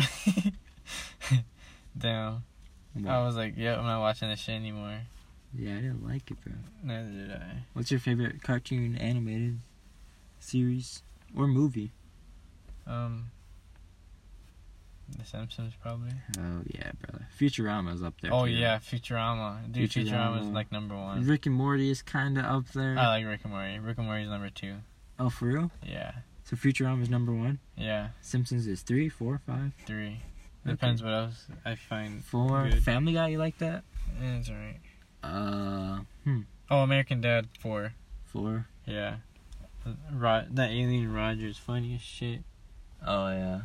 Damn. What? I was like, yep, I'm not watching this shit anymore. Yeah, I didn't like it, bro. Neither did I. What's your favorite cartoon animated series or movie? The Simpsons, probably. Oh, yeah, brother. Futurama's up there, Oh, too. Yeah, Futurama. Dude, Futurama's, like, number 1. Rick and Morty is kind of up there. I like Rick and Morty. Rick and Morty's number 2. Oh, for real? Yeah. So Futurama's number 1? Yeah. Simpsons is 3, 4, 5? 3. Depends what else I find 4. good. Family Guy, you like that? Yeah, that's alright. Oh, American Dad, 4. 4? Yeah. That alien Roger's funny as shit. Oh, yeah.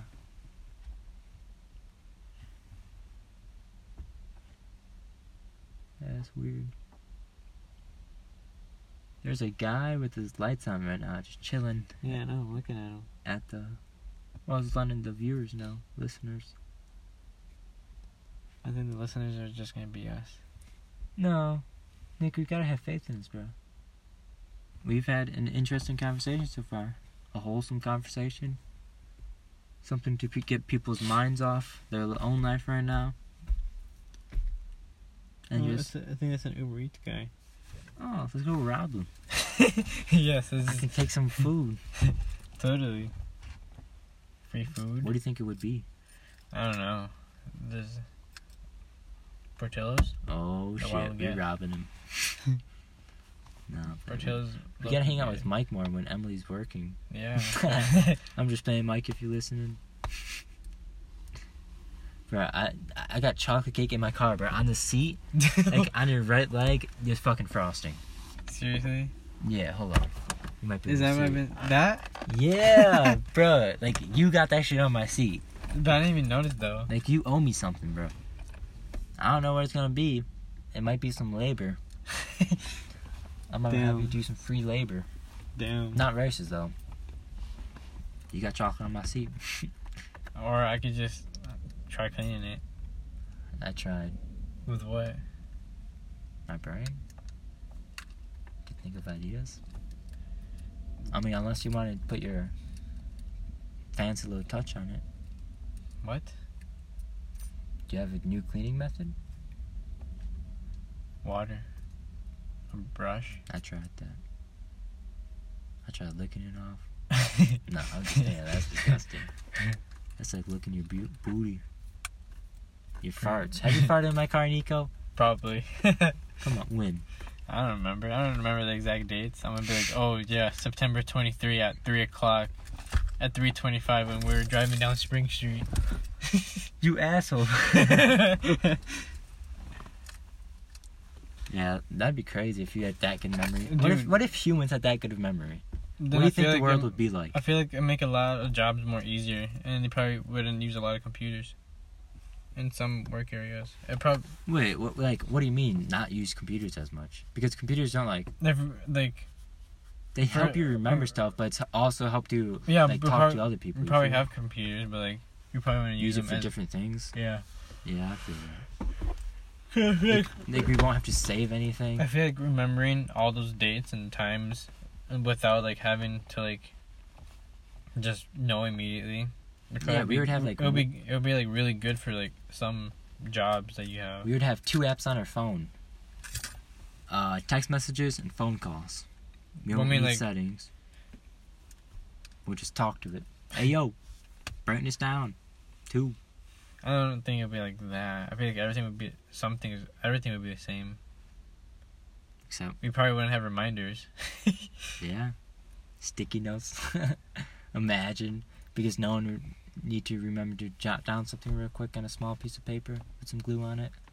That's weird. There's a guy with his lights on right now, just chilling. Yeah, I know, I'm looking at him. At the... Well, I was letting the viewers know, listeners. I think the listeners are just gonna be us. No. Nick, we gotta have faith in this, bro. We've had an interesting conversation so far. A wholesome conversation. Something to get people's minds off their own life right now. And I think that's an Uber Eats guy. Oh, let's go rob them. Yes, I can take some food. Totally. Free food? What do you think it would be? I don't know. There's... Portillo's? Oh, shit. We're robbing him. No. Portillo's... We gotta hang out with Mike more when Emily's working. Yeah. I'm just playing Mike if you're listening. Bro, I got chocolate cake in my car, bro. On the seat, like on your right leg, there's fucking frosting. Seriously? Yeah, hold on. You might be Is able that to what see I've it. been... That? Yeah, bro. Like, you got that shit on my seat. But I didn't even notice, though. Like, you owe me something, bro. I don't know what it's gonna be. It might be some labor. I might have you Damn. do some free labor. Damn. Not racist, though. You got chocolate on my seat. Or I could just try cleaning it. I tried. With what? My brain. To think of ideas. I mean, unless you want to put your fancy little touch on it. What? Do you have a new cleaning method? Water. A brush. I tried that. I tried licking it off. No, I'm just saying, that's disgusting. That's like licking your booty. Your farts. Have you farted in my car, Nico? Probably. Come on, when? I don't remember. I don't remember the exact dates. I'm gonna be like, oh yeah, September 23 at 3 o'clock. At 3:25 when we were driving down Spring Street. You asshole. Yeah, that'd be crazy if you had that good memory. Dude. What if humans had that good of memory? Then What do you I think feel the like world would be like? I feel like it make a lot of jobs more easier, and they probably wouldn't use a lot of computers. In some work areas, it probably Wait, what do you mean not use computers as much? Because computers don't like they help you remember stuff, but it's also help you yeah, like but talk to other people. we you probably feel? have computers, but like you probably want to use use it them for as different things. yeah. Yeah, I feel that. Like we won't have to save anything. I feel like remembering all those dates and times without like having to like just know immediately. Yeah, we would have like it would be like really good for like some jobs that you have. we would have 2 apps on our phone. Text messages and phone calls. We Well, don't I mean, need like- settings. We'll just talk to it. Hey yo, brightness down. 2. I don't think it'd be like that. I feel like everything would be everything would be the same. Except We probably wouldn't have reminders. yeah, sticky notes. Imagine, because no one would need to remember to jot down something real quick on a small piece of paper with some glue on it.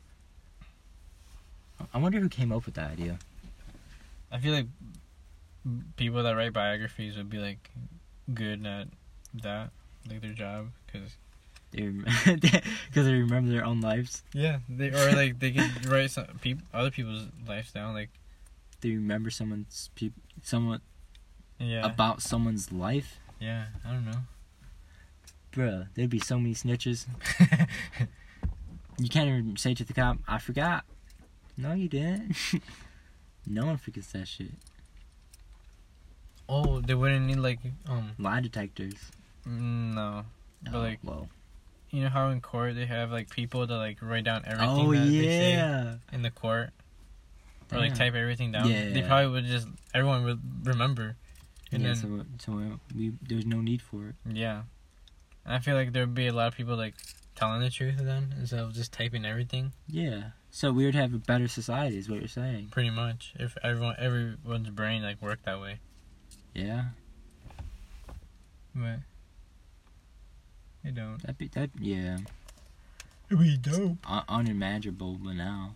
I wonder who came up with that idea. I feel like people that write biographies would be like good at that, like their job, because Because they remember their own lives. yeah, they could write other people's lives down, like They remember someone's yeah, about someone's life. yeah. I don't know. Bruh, there'd be so many snitches. You can't even say to the cop, I forgot. No, you didn't. No one forgets that shit. Oh, they wouldn't need like Lie detectors. no, but like whoa. you know how in court they have like people that like write down everything Oh that they say yeah. in the court, or like Damn. type everything down. They Yeah. probably would everyone would remember, and Yeah, then so there's no need for it. yeah. And I feel like there'd be a lot of people like telling the truth then instead of just typing everything. Yeah. So we would have a better society, is what you're saying. Pretty much, if everyone's brain like worked that way. Yeah. But they don't. Yeah. It'd be dope. Unimaginable, but now.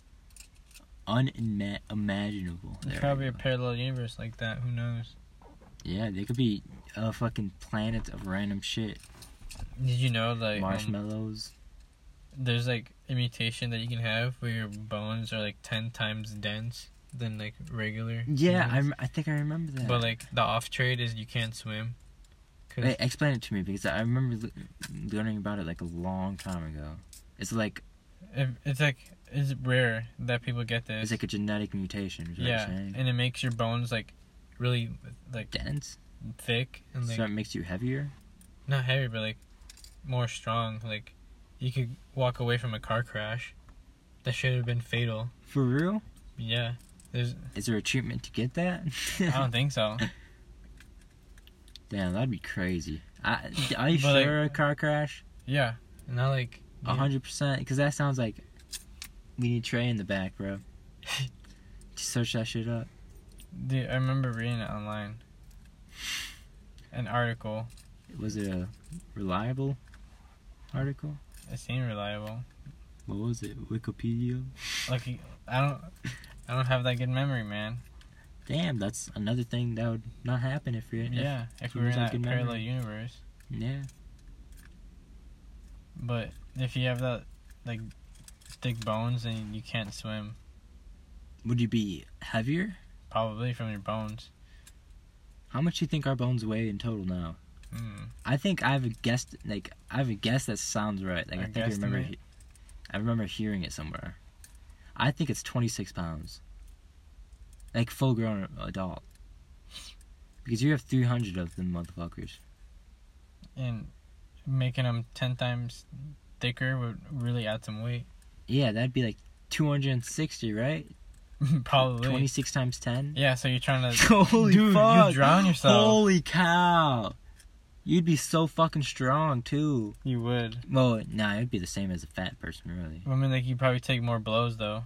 Unimaginable. There's There probably we a go. parallel universe like that. Who knows? Yeah, they could be a fucking planet of random shit. Did you know like Marshmallows. there's like a mutation that you can have where your bones are like 10 times dense than like regular Yeah, humans. I think I remember that. But like the off trade is you can't swim. 'Cause Hey, explain it to me, because I remember learning about it like a long time ago. It's like it's rare that people get this. it's like a genetic mutation. Is what yeah, you're saying. and it makes your bones like really like Dense. thick and like So it makes you heavier. not heavy but like more strong. Like you could walk away from a car crash that should have been fatal. For real? Yeah, there's Is there a treatment to get that? I don't think so. Damn, that'd be crazy. Are you But, like- sure a car crash? Yeah, not like 100%. Because that sounds like we need Trey in the back, bro. Just search that shit up. Dude, I remember reading it online. An article. Was it a reliable article? It seemed reliable. What was it? Wikipedia? Like, I don't have that good memory, man. Damn, that's another thing that would not happen if you're. Yeah, if you we were lose in that that good parallel memory. universe. Yeah. But if you have that, like, thick bones, then you can't swim. Would you be heavier? Probably from your bones. How much do you think our bones weigh in total now? I think I have a guess. Like I have a guess that sounds right. Like I think I remember hearing it somewhere. I think it's 26 pounds. Like full grown adult. Because you have 300 of them motherfuckers. And making them 10 times thicker would really add some weight. Yeah, that'd be like 260, right? Probably. 26 times 10? Yeah, so you're trying to... Holy Dude, fuck! you drown yourself. Holy cow! You'd be so fucking strong, too. You would. Well, nah, it'd be the same as a fat person, really. I mean, like, you'd probably take more blows, though.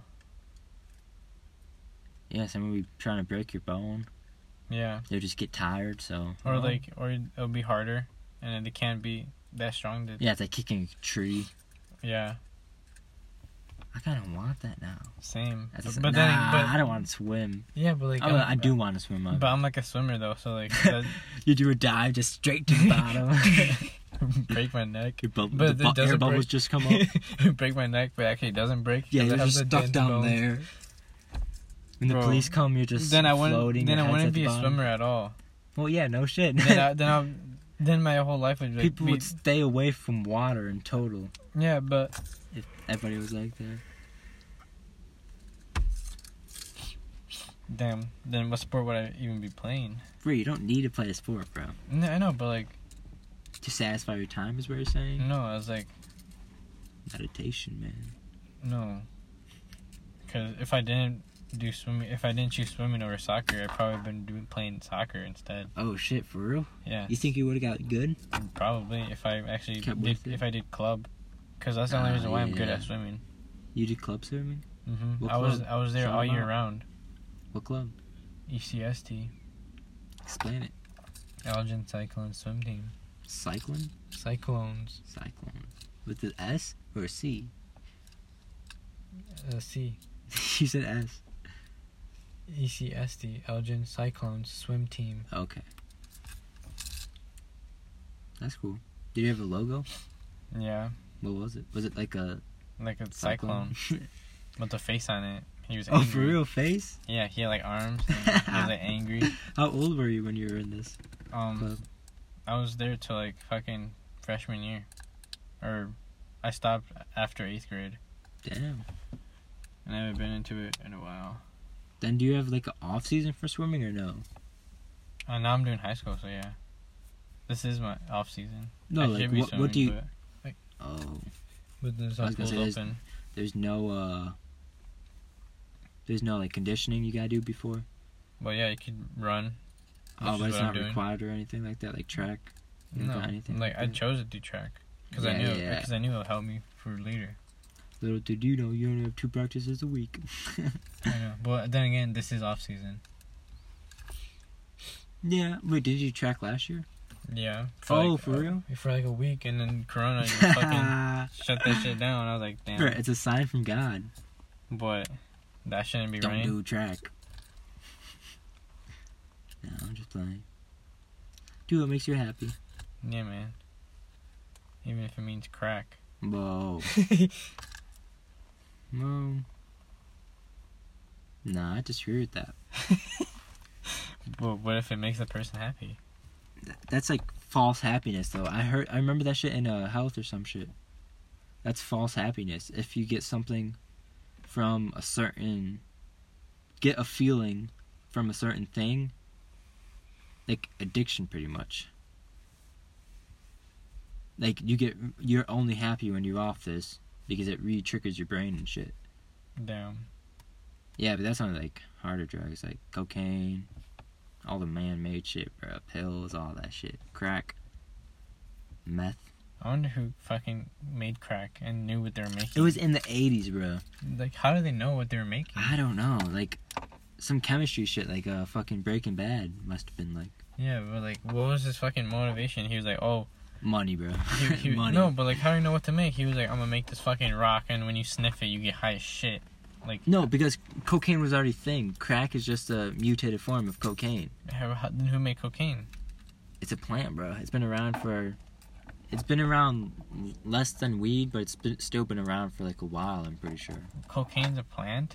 Yeah, someone would be trying to break your bone. Yeah. They'll just get tired, so... Or, or it'll be harder, and it can't be that strong to... Yeah, it's like kicking a tree. Yeah. I kind of want that now. Same. But I don't want to swim. Yeah, but like... I do want to swim. But I'm like a swimmer, though, so like... You do a dive just straight to the bottom. Break my neck. But the air bubbles just come up. Break my neck, but actually it doesn't break. Yeah, you're just stuck down there. When the police come, you're just floating. Then I wouldn't be a swimmer at all. Well, yeah, no shit. Then my whole life would... Like, people would stay away from water in total. Yeah, but... If everybody was like that. Damn, then what sport would I even be playing? Bro, you don't need to play a sport, bro. No, I know, but like... To satisfy your time is what you're saying? No, I was like... Meditation, man. No. Because if I didn't do swimming, if I didn't choose swimming over soccer, I'd probably been playing soccer instead. Oh shit, for real? Yeah. You think you would have got good? Probably, if I actually if I did club. Because that's the only reason why I'm good at swimming. You did club swimming? Mm-hmm. I was there all year round. What club? ECST. Explain it. Elgin Cyclone Swim Team. Cyclone? Cyclones. Cyclone. With the S or a C? C. You said S. ECST. Elgin Cyclones Swim Team. Okay. That's cool. Did you have a logo? Yeah. What was it? Was it like a cyclone? With a face on it. He was angry. Oh, for real? Face? Yeah, he had like arms. And he was like angry. How old were you when you were in this club? I was there till like fucking freshman year. Or I stopped after 8th grade. Damn. And I haven't been into it in a while. Then do you have like an off season for swimming or no? Now I'm doing high school, so yeah. This is my off season. No, like what do you... But there's no pools open. There's no like conditioning you gotta do before? Well, yeah, you could run. Oh, but it's not required or anything like that, like track? No, like I chose to do track. Because I knew it would help me for later. Little did you know, you only have 2 practices a week. I know, but then again, this is off season. Yeah, wait, did you track last year? Yeah. For real? For like a week, and then Corona just fucking shut that shit down. I was like, damn. Bro, it's a sign from God. But that shouldn't be Don't right. do track. No, I'm just playing. Do what makes you happy. Yeah, man. Even if it means crack. Whoa. No. Nah, I disagree with that. But what if it makes the person happy? That's like false happiness, though. I remember that shit in health or some shit. That's false happiness. If you get something from get a feeling from a certain thing, like addiction, pretty much. Like you're only happy when you're off this because it re-triggers your brain and shit. Damn. Yeah, but that's only like harder drugs, like cocaine, all the man-made shit, bro. Pills, all that shit. Crack. Meth. I wonder who fucking made crack and knew what they were making. It was in the 80s, bro. Like, how do they know what they were making? I don't know. Like, some chemistry shit, like fucking Breaking Bad must have been like. Yeah, but like, what was his fucking motivation? He was like, oh, Money, bro. Money. No, but like, how do you know what to make? He was like, I'm gonna make this fucking rock, and when you sniff it, you get high as shit. Like, No, because cocaine was already a thing. Crack is just a mutated form of cocaine. then who made cocaine? It's a plant, bro. It's been around less than weed, but still been around for like a while, I'm pretty sure. Cocaine's a plant?